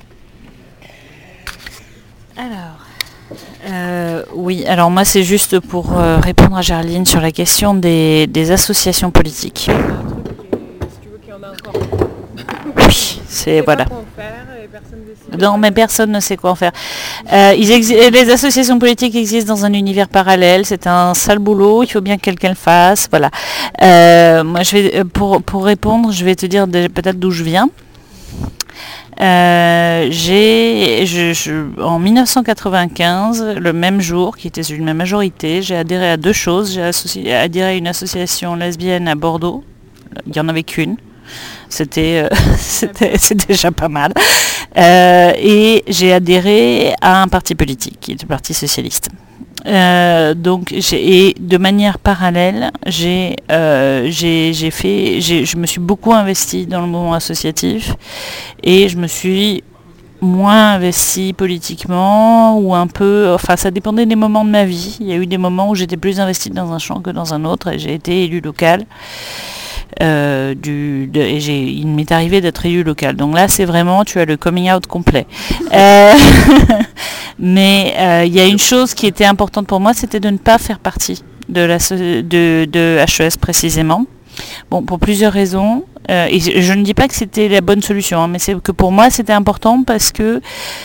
Oui, alors moi c'est juste pour répondre à Gerline sur la question des associations politiques. Oui, c'est voilà. Non, mais personne ne sait quoi en faire. Les associations politiques existent dans un univers parallèle. C'est un sale boulot. Il faut bien que quelqu'un le fasse. Voilà. Moi, je vais pour répondre, je vais te dire peut-être d'où je viens. En 1995, le même jour, qui était celui de ma majorité, j'ai adhéré à 2 choses. J'ai adhéré à une association lesbienne à Bordeaux. Il n'y en avait qu'une. C'était déjà pas mal. Et j'ai adhéré à un parti politique, qui est le Parti socialiste. Donc, de manière parallèle, je me suis beaucoup investie dans le mouvement associatif et je me suis moins investie politiquement ou un peu, enfin ça dépendait des moments de ma vie. Il y a eu des moments où j'étais plus investie dans un champ que dans un autre et j'ai été élue locale. Il m'est arrivé d'être élu local. Donc là, c'est vraiment, tu as le coming out complet. Mais il y a une chose qui était importante pour moi, c'était de ne pas faire partie de HES précisément. Bon, pour plusieurs raisons. Et je ne dis pas que c'était la bonne solution, hein, mais c'est que pour moi, c'était important parce que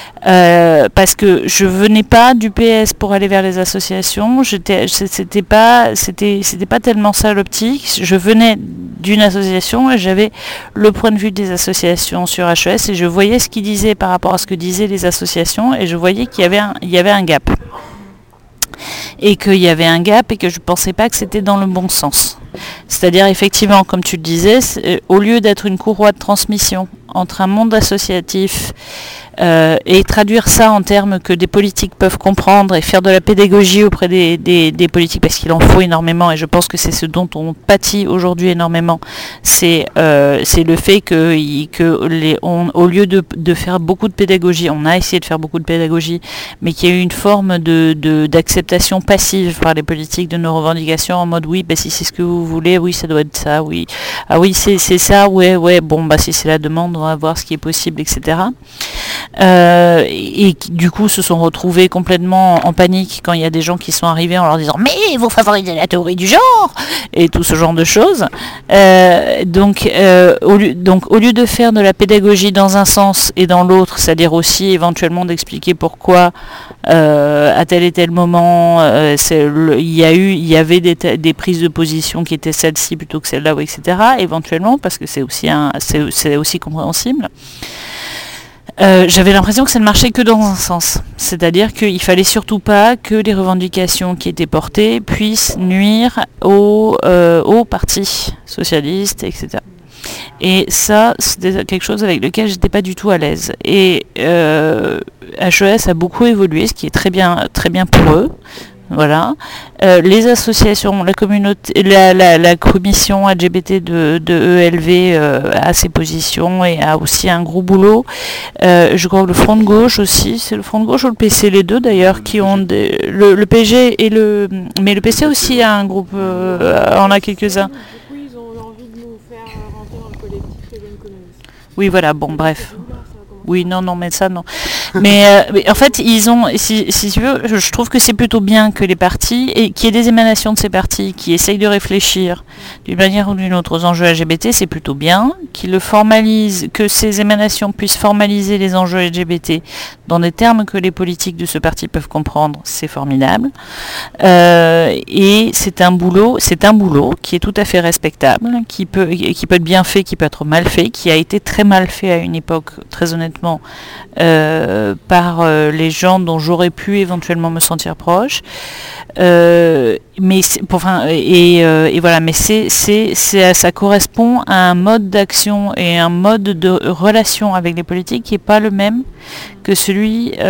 je venais pas du PS pour aller vers les associations. C'était pas tellement ça l'optique. Je venais d'une association et j'avais le point de vue des associations sur HES et je voyais ce qu'ils disaient par rapport à ce que disaient les associations et je voyais qu'il y avait un gap. Et qu'il y avait un gap et que je ne pensais pas que c'était dans le bon sens. C'est-à-dire, effectivement, comme tu le disais, au lieu d'être une courroie de transmission entre un monde associatif et traduire ça en termes que des politiques peuvent comprendre et faire de la pédagogie auprès des politiques, parce qu'il en faut énormément, et je pense que c'est ce dont on pâtit aujourd'hui énormément, c'est le fait au lieu de faire beaucoup de pédagogie, on a essayé de faire beaucoup de pédagogie, mais qu'il y a eu une forme d'acceptation passive par les politiques de nos revendications en mode oui, bah, si c'est ce que vous voulez, oui, ça doit être ça, oui. Ah oui, c'est ça, ouais, bon, bah si c'est la demande, on va voir ce qui est possible, etc. et qui du coup se sont retrouvés complètement en panique quand il y a des gens qui sont arrivés en leur disant mais vous favorisez la théorie du genre et tout ce genre de choses. Donc au lieu de faire de la pédagogie dans un sens et dans l'autre, c'est-à-dire aussi éventuellement d'expliquer pourquoi à tel et tel moment il y avait des prises de position qui étaient celles-ci plutôt que celles-là, etc. Éventuellement, parce que c'est aussi compréhensible. J'avais l'impression que ça ne marchait que dans un sens, c'est-à-dire qu'il fallait surtout pas que les revendications qui étaient portées puissent nuire au parti socialiste, etc. Et ça, c'était quelque chose avec lequel j'étais pas du tout à l'aise. Et HES a beaucoup évolué, ce qui est très bien pour eux. Voilà. Les associations, la communauté, la commission LGBT de ELV a ses positions et a aussi un gros boulot. Je crois que le Front de gauche aussi, c'est le Front de gauche ou le PC, les deux d'ailleurs, qui ont le PG et mais le PC aussi a un groupe, on a quelques-uns. Ils ont envie de nous faire rentrer dans le collectif et jeunes communistes. Oui, voilà, bon, bref. Oui, non, mais ça, non. Mais en fait, ils ont, si tu veux, je trouve que c'est plutôt bien que les partis, et qu'il y ait des émanations de ces partis qui essayent de réfléchir d'une manière ou d'une autre aux enjeux LGBT, c'est plutôt bien. Qu'ils le formalisent, que ces émanations puissent formaliser les enjeux LGBT dans des termes que les politiques de ce parti peuvent comprendre, c'est formidable. Et c'est un boulot qui est tout à fait respectable, qui peut être bien fait, qui peut être mal fait, qui a été très mal fait à une époque, très honnêtement, par les gens dont j'aurais pu éventuellement me sentir proche. Mais voilà, mais ça correspond à un mode d'action et un mode de relation avec les politiques qui n'est pas le même que celui qui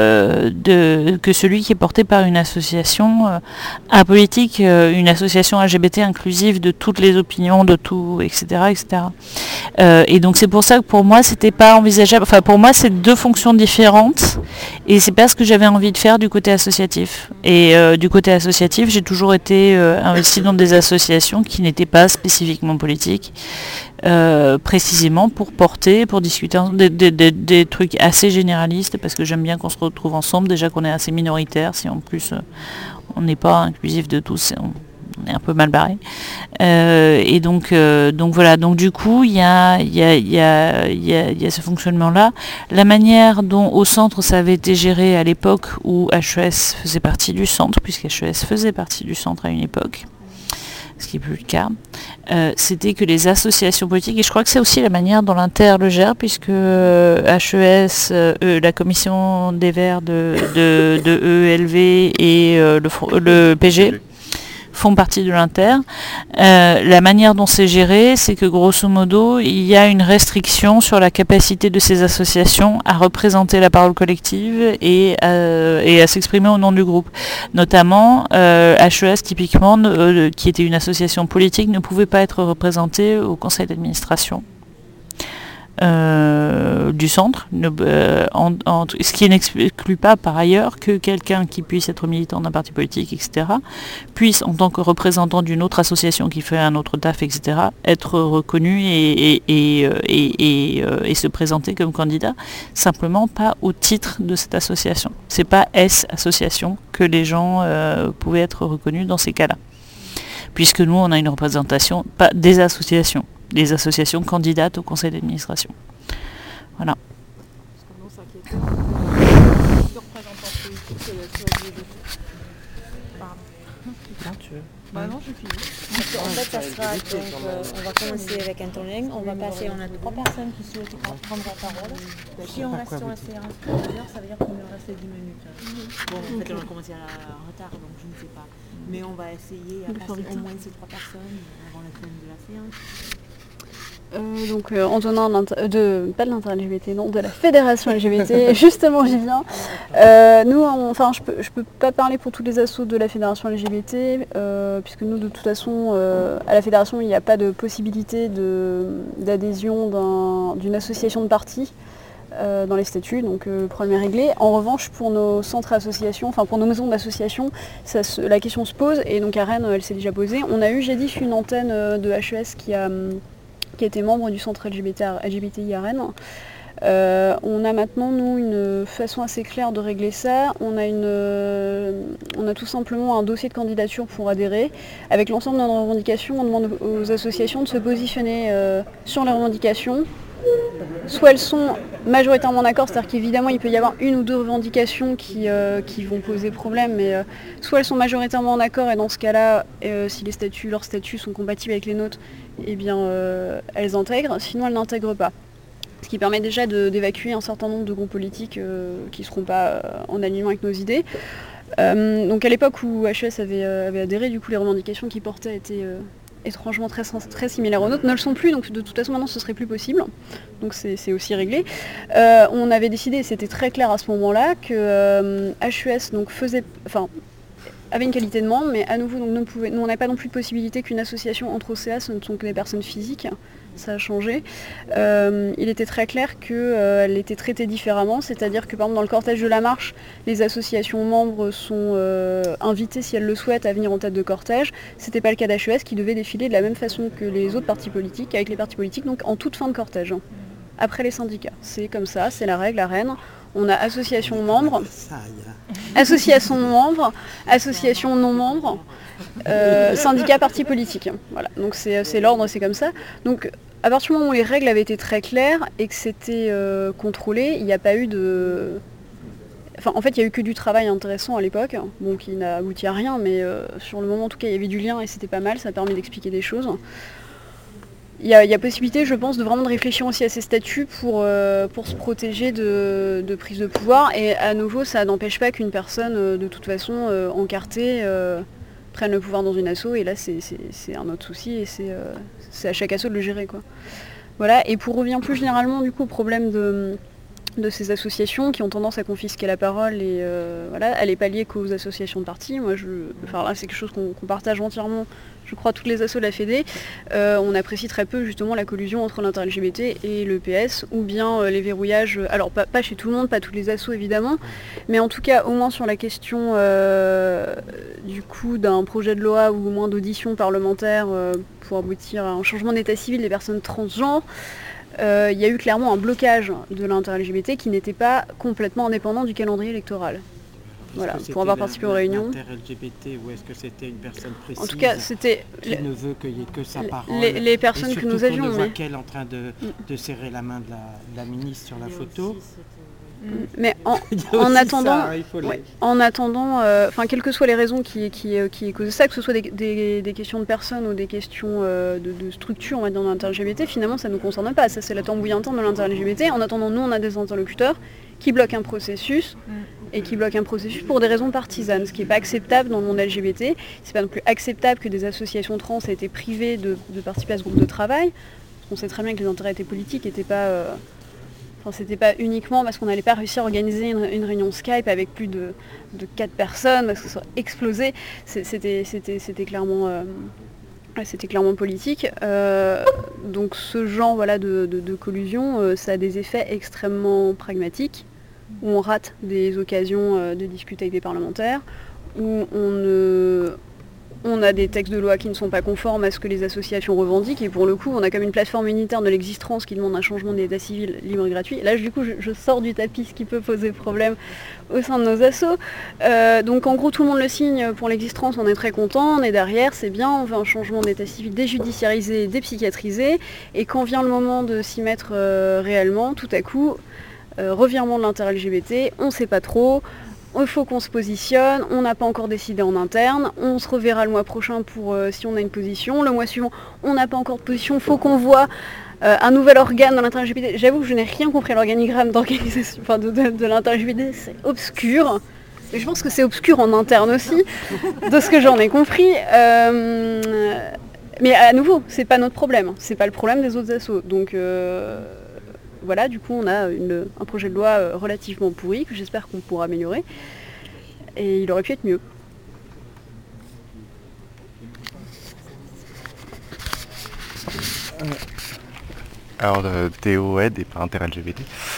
est porté par une association apolitique, une association LGBT inclusive de toutes les opinions, de tout, etc., etc. Et donc c'est pour ça que pour moi c'était pas envisageable. Enfin pour moi c'est deux fonctions différentes et c'est pas ce que j'avais envie de faire du côté associatif. Et du côté associatif j'ai toujours été investi dans des associations qui n'étaient pas spécifiquement politiques. Précisément pour discuter des trucs assez généralistes parce que j'aime bien qu'on se retrouve ensemble, déjà qu'on est assez minoritaire, si en plus on n'est pas inclusif de tous, on est un peu mal barré. Et donc voilà, donc du coup il y a ce fonctionnement-là. La manière dont au centre ça avait été géré à l'époque où HES faisait partie du centre, puisque HES faisait partie du centre à une époque, ce qui n'est plus le cas, c'était que les associations politiques, et je crois que c'est aussi la manière dont l'Inter le gère, puisque HES, la commission des Verts de ELV et le PG font partie de l'Inter. La manière dont c'est géré, c'est que grosso modo, il y a une restriction sur la capacité de ces associations à représenter la parole collective et à s'exprimer au nom du groupe. Notamment, HES, typiquement, qui était une association politique, ne pouvait pas être représentée au conseil d'administration du centre, ce qui n'exclut pas par ailleurs que quelqu'un qui puisse être militant d'un parti politique, etc., puisse, en tant que représentant d'une autre association qui fait un autre taf, etc., être reconnu et se présenter comme candidat, simplement pas au titre de cette association. C'est pas association que les gens pouvaient être reconnus dans ces cas-là. Puisque nous, on a une représentation, pas des associations candidates au conseil d'administration. Voilà. Bah non, je finis. En fait, ça sera donc, on va commencer avec un temps ligne. On va passer, on a 3 personnes qui souhaitent prendre la parole. Si on reste sur la séance pour 1 heure, ça veut dire qu'il nous reste 10 minutes. Bon, en fait, on a commencé en retard, donc je ne sais pas. Mais on va essayer à passer au moins ces 3 personnes avant la fin de la séance. Donc Antonin pas de l'inter-LGBT, non, de la fédération LGBT, justement j'y viens. Nous, je peux pas parler pour tous les assos de la fédération LGBT, puisque nous de toute façon à la fédération il n'y a pas de possibilité d'adhésion d'une association de partis dans les statuts, donc le problème est réglé. En revanche pour nos centres associations, enfin pour nos maisons d'association, la question se pose, et donc à Rennes elle s'est déjà posée. On a eu jadis une antenne de HES qui était membre du centre LGBTI à Rennes. On a maintenant, nous, une façon assez claire de régler ça. On a tout simplement un dossier de candidature pour adhérer. Avec l'ensemble de nos revendications, on demande aux associations de se positionner sur les revendications. Soit elles sont majoritairement d'accord, c'est-à-dire qu'évidemment il peut y avoir une ou deux revendications qui vont poser problème, mais soit elles sont majoritairement en accord, et dans ce cas-là, si leurs statuts sont compatibles avec les nôtres, eh bien elles intègrent, sinon elles n'intègrent pas. Ce qui permet déjà d'évacuer un certain nombre de groupes politiques qui ne seront pas en alignement avec nos idées. Donc à l'époque où HES avait adhéré, du coup les revendications qu'ils portaient étaient étrangement très similaires aux nôtres, ne le sont plus, donc de toute façon maintenant ce serait plus possible, donc c'est aussi réglé. On avait décidé, et c'était très clair à ce moment-là, que HES donc, avait une qualité de membre, mais à nouveau donc, nous on n'avait pas non plus de possibilité qu'une association entre OCA, ce ne sont que des personnes physiques, ça a changé. Il était très clair qu'elle était traitée différemment, c'est-à-dire que par exemple dans le cortège de la marche, les associations membres sont invitées si elles le souhaitent à venir en tête de cortège. C'était pas le cas d'HES qui devait défiler de la même façon que les autres partis politiques, avec les partis politiques, donc en toute fin de cortège, après les syndicats. C'est comme ça, c'est la règle, la reine. On a association membres, association membres, association non membres, syndicats, partis politiques. Voilà, donc c'est l'ordre, c'est comme ça. Donc à partir du moment où les règles avaient été très claires et que c'était contrôlé, il n'y a pas eu de... Enfin, en fait, il n'y a eu que du travail intéressant à l'époque, bon, qui n'a abouti à rien, mais sur le moment, en tout cas, il y avait du lien et c'était pas mal, ça a permis d'expliquer des choses. Il y a possibilité, je pense, de vraiment réfléchir aussi à ces statuts pour se protéger de prise de pouvoir. Et à nouveau, ça n'empêche pas qu'une personne, de toute façon, encartée, prenne le pouvoir dans une asso. Et là, c'est un autre souci et c'est à chaque asso de le gérer, quoi. Voilà. Et pour revenir plus généralement, du coup, au problème de ces associations qui ont tendance à confisquer la parole et voilà, elle est palliée qu'aux associations de partis. Moi, là, c'est quelque chose qu'on partage entièrement. Je crois toutes les assos de la Fédé, on apprécie très peu justement la collusion entre l'inter-LGBT et le PS, ou bien les verrouillages, alors pas chez tout le monde, pas tous les assos évidemment, mais en tout cas au moins sur la question du coup d'un projet de loi ou au moins d'audition parlementaire pour aboutir à un changement d'état civil des personnes transgenres. Il y a eu clairement un blocage de l'inter-LGBT qui n'était pas complètement indépendant du calendrier électoral. Voilà, pour avoir participé aux réunions. Inter-LGBT ou est-ce que c'était une personne précise? En tout cas, c'était qui ne veut qu'il n'y ait que sa parole. Les personnes que nous avions. On voit qu'elle en train de serrer la main de la ministre sur la photo. Mais en attendant, quelles que soient les raisons qui causent ça, que ce soit des questions de personnes ou des questions de structure, on va dire, dans l'inter-LGBT, finalement ça ne nous concerne pas. Ça, c'est la tambouille interne de l'inter-LGBT. En attendant, nous, on a des interlocuteurs qui bloquent un processus et qui bloquent un processus pour des raisons partisanes, ce qui n'est pas acceptable dans le monde LGBT. C'est pas non plus acceptable que des associations trans aient été privées de participer à ce groupe de travail. On sait très bien que les intérêts politiques n'étaient pas... c'était pas uniquement parce qu'on n'allait pas réussir à organiser une réunion Skype avec plus de 4 personnes, parce que ça soit explosé. C'était clairement politique. Donc ce genre de collusion, ça a des effets extrêmement pragmatiques, où on rate des occasions de discuter avec des parlementaires, où on a des textes de loi qui ne sont pas conformes à ce que les associations revendiquent, et pour le coup, on a comme une plateforme unitaire de l'existence qui demande un changement d'état civil libre et gratuit. Là, du coup, je sors du tapis, ce qui peut poser problème au sein de nos assos. Donc, en gros, tout le monde le signe pour l'existence, on est très content, on est derrière, c'est bien, on veut un changement d'état civil déjudiciarisé, dépsychiatrisé, et quand vient le moment de s'y mettre réellement, tout à coup, revirement de l'inter-LGBT, on ne sait pas trop. Il faut qu'on se positionne, on n'a pas encore décidé en interne, on se reverra le mois prochain pour si on a une position, le mois suivant on n'a pas encore de position, il faut qu'on voit un nouvel organe dans l'inter-LGBT. J'avoue que je n'ai rien compris à l'organigramme d'organisation, de l'inter-LGBT, c'est obscur. Et je pense que c'est obscur en interne aussi, de ce que j'en ai compris. Mais à nouveau, c'est pas notre problème, c'est pas le problème des autres assos. Donc voilà, du coup on a un projet de loi relativement pourri que j'espère qu'on pourra améliorer. Et il aurait pu être mieux. Alors Théo aide et pas inter-LGBT.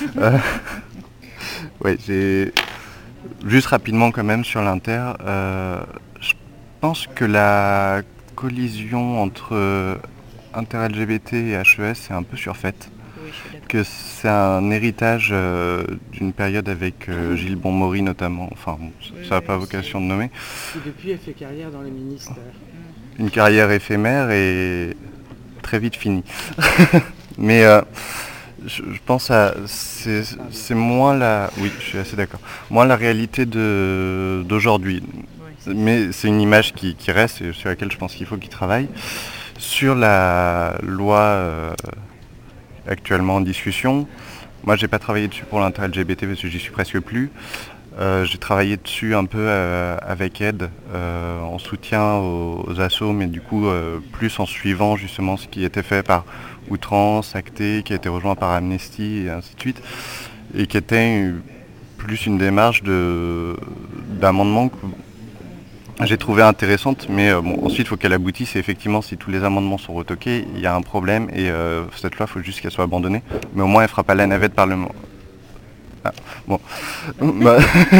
Ouais, j'ai juste rapidement quand même sur l'inter. Je pense que la collision entre inter-LGBT et HES est un peu surfaite. Oui. que c'est un héritage d'une période avec Gilles Bon-Maury notamment. Enfin, ça n'a pas vocation de nommer. Qui depuis a fait carrière dans les ministères. Une carrière éphémère et très vite finie. Mais je pense à c'est moins la. Oui, je suis assez d'accord. Moins la réalité d'aujourd'hui. Mais c'est une image qui reste et sur laquelle je pense qu'il faut qu'il travaille. Sur la loi actuellement en discussion, moi j'ai pas travaillé dessus pour l'inter-LGBT parce que j'y suis presque plus. J'ai travaillé dessus un peu avec Ed en soutien aux assos, mais du coup plus en suivant justement ce qui était fait par Outrance, Acté, qui a été rejoint par Amnesty et ainsi de suite, et qui était plus une démarche d'amendement que j'ai trouvé intéressante, mais ensuite il faut qu'elle aboutisse et effectivement si tous les amendements sont retoqués, il y a un problème et cette loi il faut juste qu'elle soit abandonnée, mais au moins elle ne fera pas la navette parlement. Ah, bon. Non,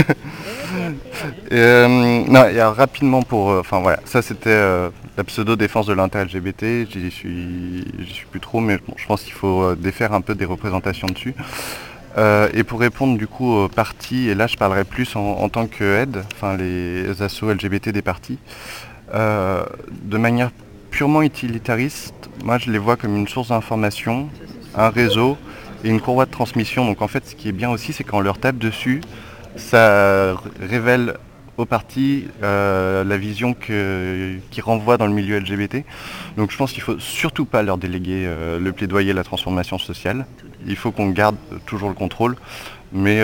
et rapidement pour... Enfin voilà, ça c'était la pseudo-défense de l'inter-LGBT, j'y suis plus trop, mais bon, je pense qu'il faut défaire un peu des représentations dessus. Et pour répondre du coup aux partis, et là je parlerai plus en tant que aide, enfin les assos LGBT des partis, de manière purement utilitariste, moi je les vois comme une source d'information, un réseau et une courroie de transmission. Donc en fait ce qui est bien aussi c'est quand on leur tape dessus, ça révèle aux partis la vision qui renvoie dans le milieu LGBT. Donc je pense qu'il ne faut surtout pas leur déléguer le plaidoyer et la transformation sociale. Il faut qu'on garde toujours le contrôle, mais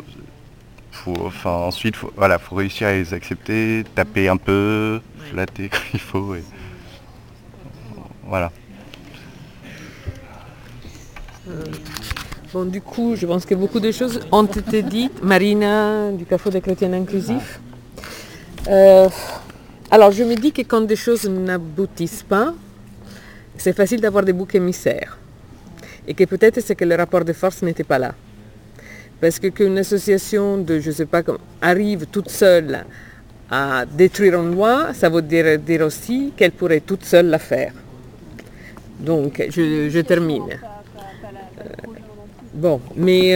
ensuite faut réussir à les accepter, taper un peu, flatter quand il faut. Et voilà. Bon, du coup, je pense que beaucoup de choses ont été dites. Marina, du Carrefour des chrétiens inclusifs. Alors, je me dis que quand des choses n'aboutissent pas, c'est facile d'avoir des boucs émissaires. Et que peut-être c'est que le rapport de force n'était pas là. Parce que qu'une association de, je ne sais pas, arrive toute seule à détruire une loi, ça veut dire aussi qu'elle pourrait toute seule la faire. Donc, je termine. Bon, mais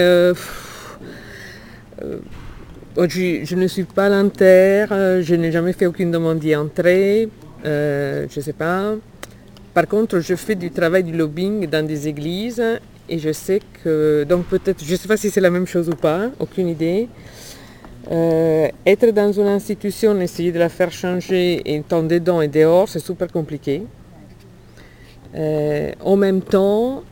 je ne suis pas à l'Inter, je n'ai jamais fait aucune demande d'y entrer, je ne sais pas. Par contre, je fais du travail du lobbying dans des églises et je sais que, donc peut-être, je ne sais pas si c'est la même chose ou pas, aucune idée. Être dans une institution, essayer de la faire changer en temps dedans et dehors, c'est super compliqué. En même temps,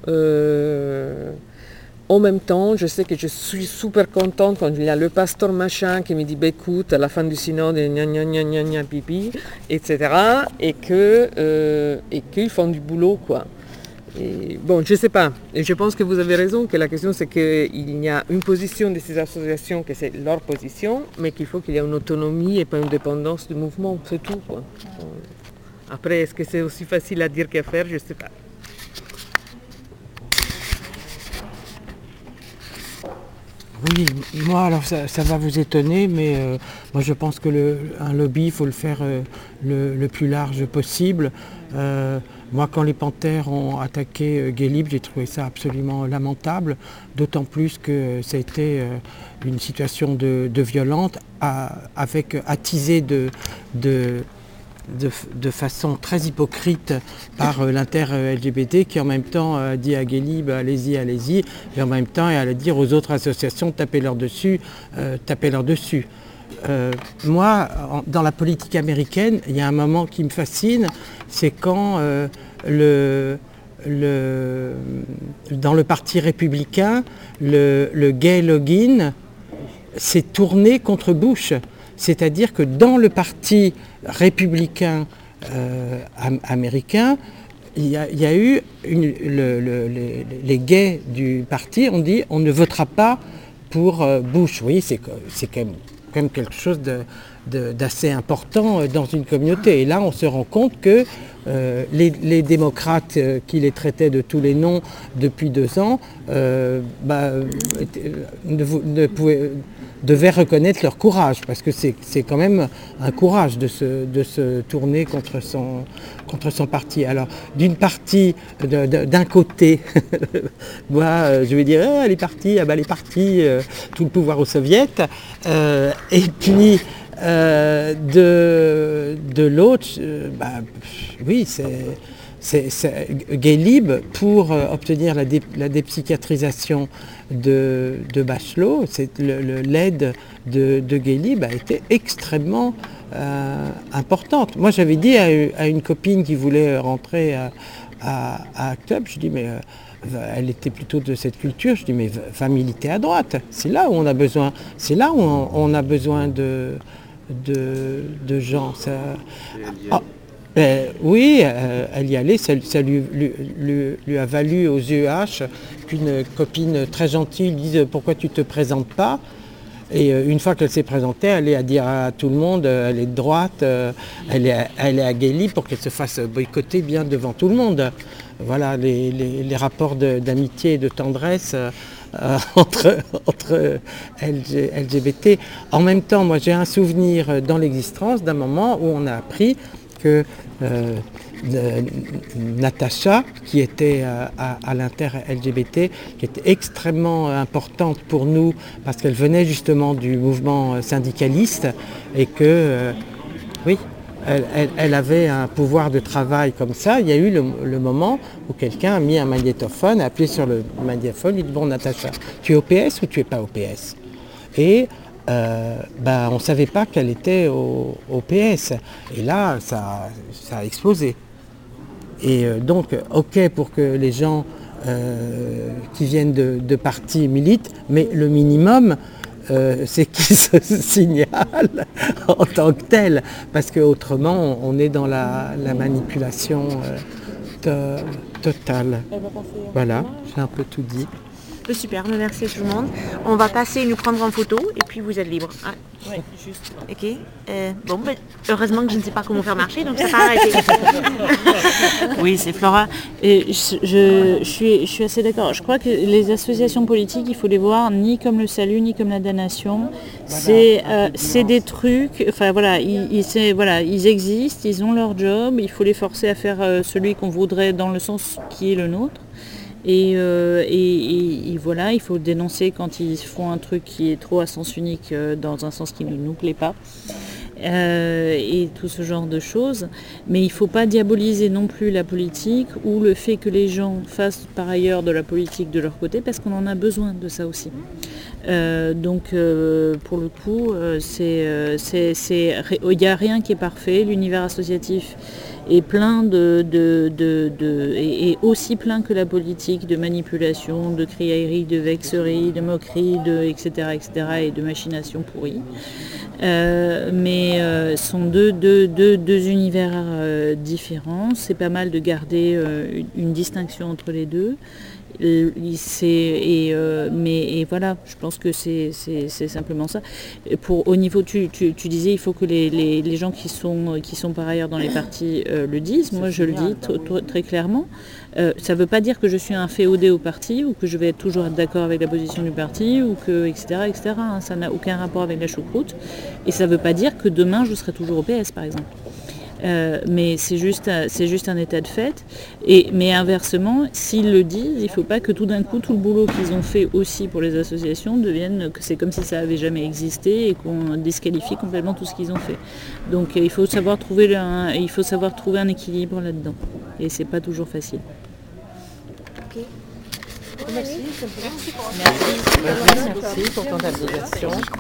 je sais que je suis super contente quand il y a le pasteur machin qui me dit écoute, à la fin du synode, gna gna gna gna gna pipi, etc. Et qu'ils font du boulot, quoi. Et bon, je ne sais pas. Et je pense que vous avez raison, que la question c'est qu'il y a une position de ces associations, que c'est leur position, mais qu'il faut qu'il y ait une autonomie et pas une dépendance du mouvement, c'est tout, quoi. Après, est-ce que c'est aussi facile à dire qu'à faire? Je ne sais pas. Oui, moi alors ça va vous étonner, mais moi je pense que un lobby, il faut le faire le plus large possible. Moi quand les Panthères ont attaqué Gay Libre, j'ai trouvé ça absolument lamentable, d'autant plus que ça a été une situation de violence avec attisée de façon très hypocrite par l'inter-LGBT qui en même temps dit à Gay Libre allez-y, et en même temps elle a dire aux autres associations tapez-leur dessus. Moi, dans la politique américaine, il y a un moment qui me fascine, c'est quand dans le parti républicain, le gay login s'est tourné contre Bush. C'est-à-dire que dans le parti républicain américain, il y a eu les gays du parti ont dit on ne votera pas pour Bush. Oui, c'est quand même quelque chose d'assez important dans une communauté. Et là, on se rend compte que les démocrates qui les traitaient de tous les noms depuis 2 ans devait reconnaître leur courage, parce que c'est quand même un courage de se tourner contre son parti. Alors, d'une partie, d'un côté, moi, je vais dire, elle est partie, elle est partie, tout le pouvoir aux soviets, et puis de l'autre, oui, c'est Guélib, pour obtenir la dépsychiatrisation de Bachelot, l'aide de Guélib a été extrêmement importante. Moi, j'avais dit à une copine qui voulait rentrer à Act Up, je dis, mais elle était plutôt de cette culture, je dis, mais va militer à droite, c'est là où on a besoin, de gens. Oui, elle y allait, ça lui a valu aux UEH qu'une copine très gentille lui dise « Pourquoi tu ne te présentes pas ?» Et une fois qu'elle s'est présentée, elle est à dire à tout le monde, elle est de droite, elle est à Guélib pour qu'elle se fasse boycotter bien devant tout le monde. Voilà les rapports d'amitié et de tendresse entre LGBT. En même temps, moi j'ai un souvenir dans l'existence d'un moment où on a appris que Natacha, qui était à l'inter-LGBT, qui était extrêmement importante pour nous parce qu'elle venait justement du mouvement syndicaliste et que, oui, elle avait un pouvoir de travail comme ça. Il y a eu le moment où quelqu'un a mis un magnétophone, a appuyé sur le magnétophone, il dit « Bon Natacha, tu es au PS ou tu es pas au PS ?» Et on ne savait pas qu'elle était au PS. Et là, ça a explosé. Et donc, ok pour que les gens qui viennent de partis militent, mais le minimum, c'est qu'ils se signalent en tant que tel. Parce qu'autrement, on est dans la manipulation totale. Voilà, j'ai un peu tout dit. Super, merci à tout le monde. On va passer nous prendre en photo et puis vous êtes libre. Ah, ouais, juste. Ok. Heureusement que je ne sais pas comment faire marcher, donc ça va arrêter. Oui, c'est Flora. Et je suis assez d'accord. Je crois que les associations politiques, il faut les voir ni comme le salut, ni comme la damnation. C'est des trucs. Enfin voilà, ils existent, ils ont leur job. Il faut les forcer à faire celui qu'on voudrait dans le sens qui est le nôtre. Et voilà, il faut dénoncer quand ils font un truc qui est trop à sens unique dans un sens qui ne nous plaît pas. Et tout ce genre de choses. Mais il ne faut pas diaboliser non plus la politique ou le fait que les gens fassent par ailleurs de la politique de leur côté parce qu'on en a besoin de ça aussi. Donc pour le coup, il n'y a rien qui est parfait. L'univers associatif est plein et aussi plein que la politique de manipulation, de criaillerie, de vexerie, de moquerie, etc., et de machination pourrie. Mais sont deux univers différents. C'est pas mal de garder une distinction entre les deux. Mais voilà, je pense que c'est simplement ça. Au niveau, tu disais, il faut que les gens qui sont par ailleurs dans les partis le disent. Moi, je le dis très clairement. Ça ne veut pas dire que je suis un féodé au parti ou que je vais toujours être d'accord avec la position du parti ou que etc. Hein, ça n'a aucun rapport avec la choucroute. Et ça ne veut pas dire que demain je serai toujours au PS, par exemple. Mais c'est juste un état de fait. Mais inversement, s'ils le disent, il ne faut pas que tout d'un coup tout le boulot qu'ils ont fait aussi pour les associations devienne que c'est comme si ça n'avait jamais existé et qu'on disqualifie complètement tout ce qu'ils ont fait. Donc il faut savoir trouver un équilibre là-dedans. Et c'est pas toujours facile. Okay. Merci pour ton abnégation.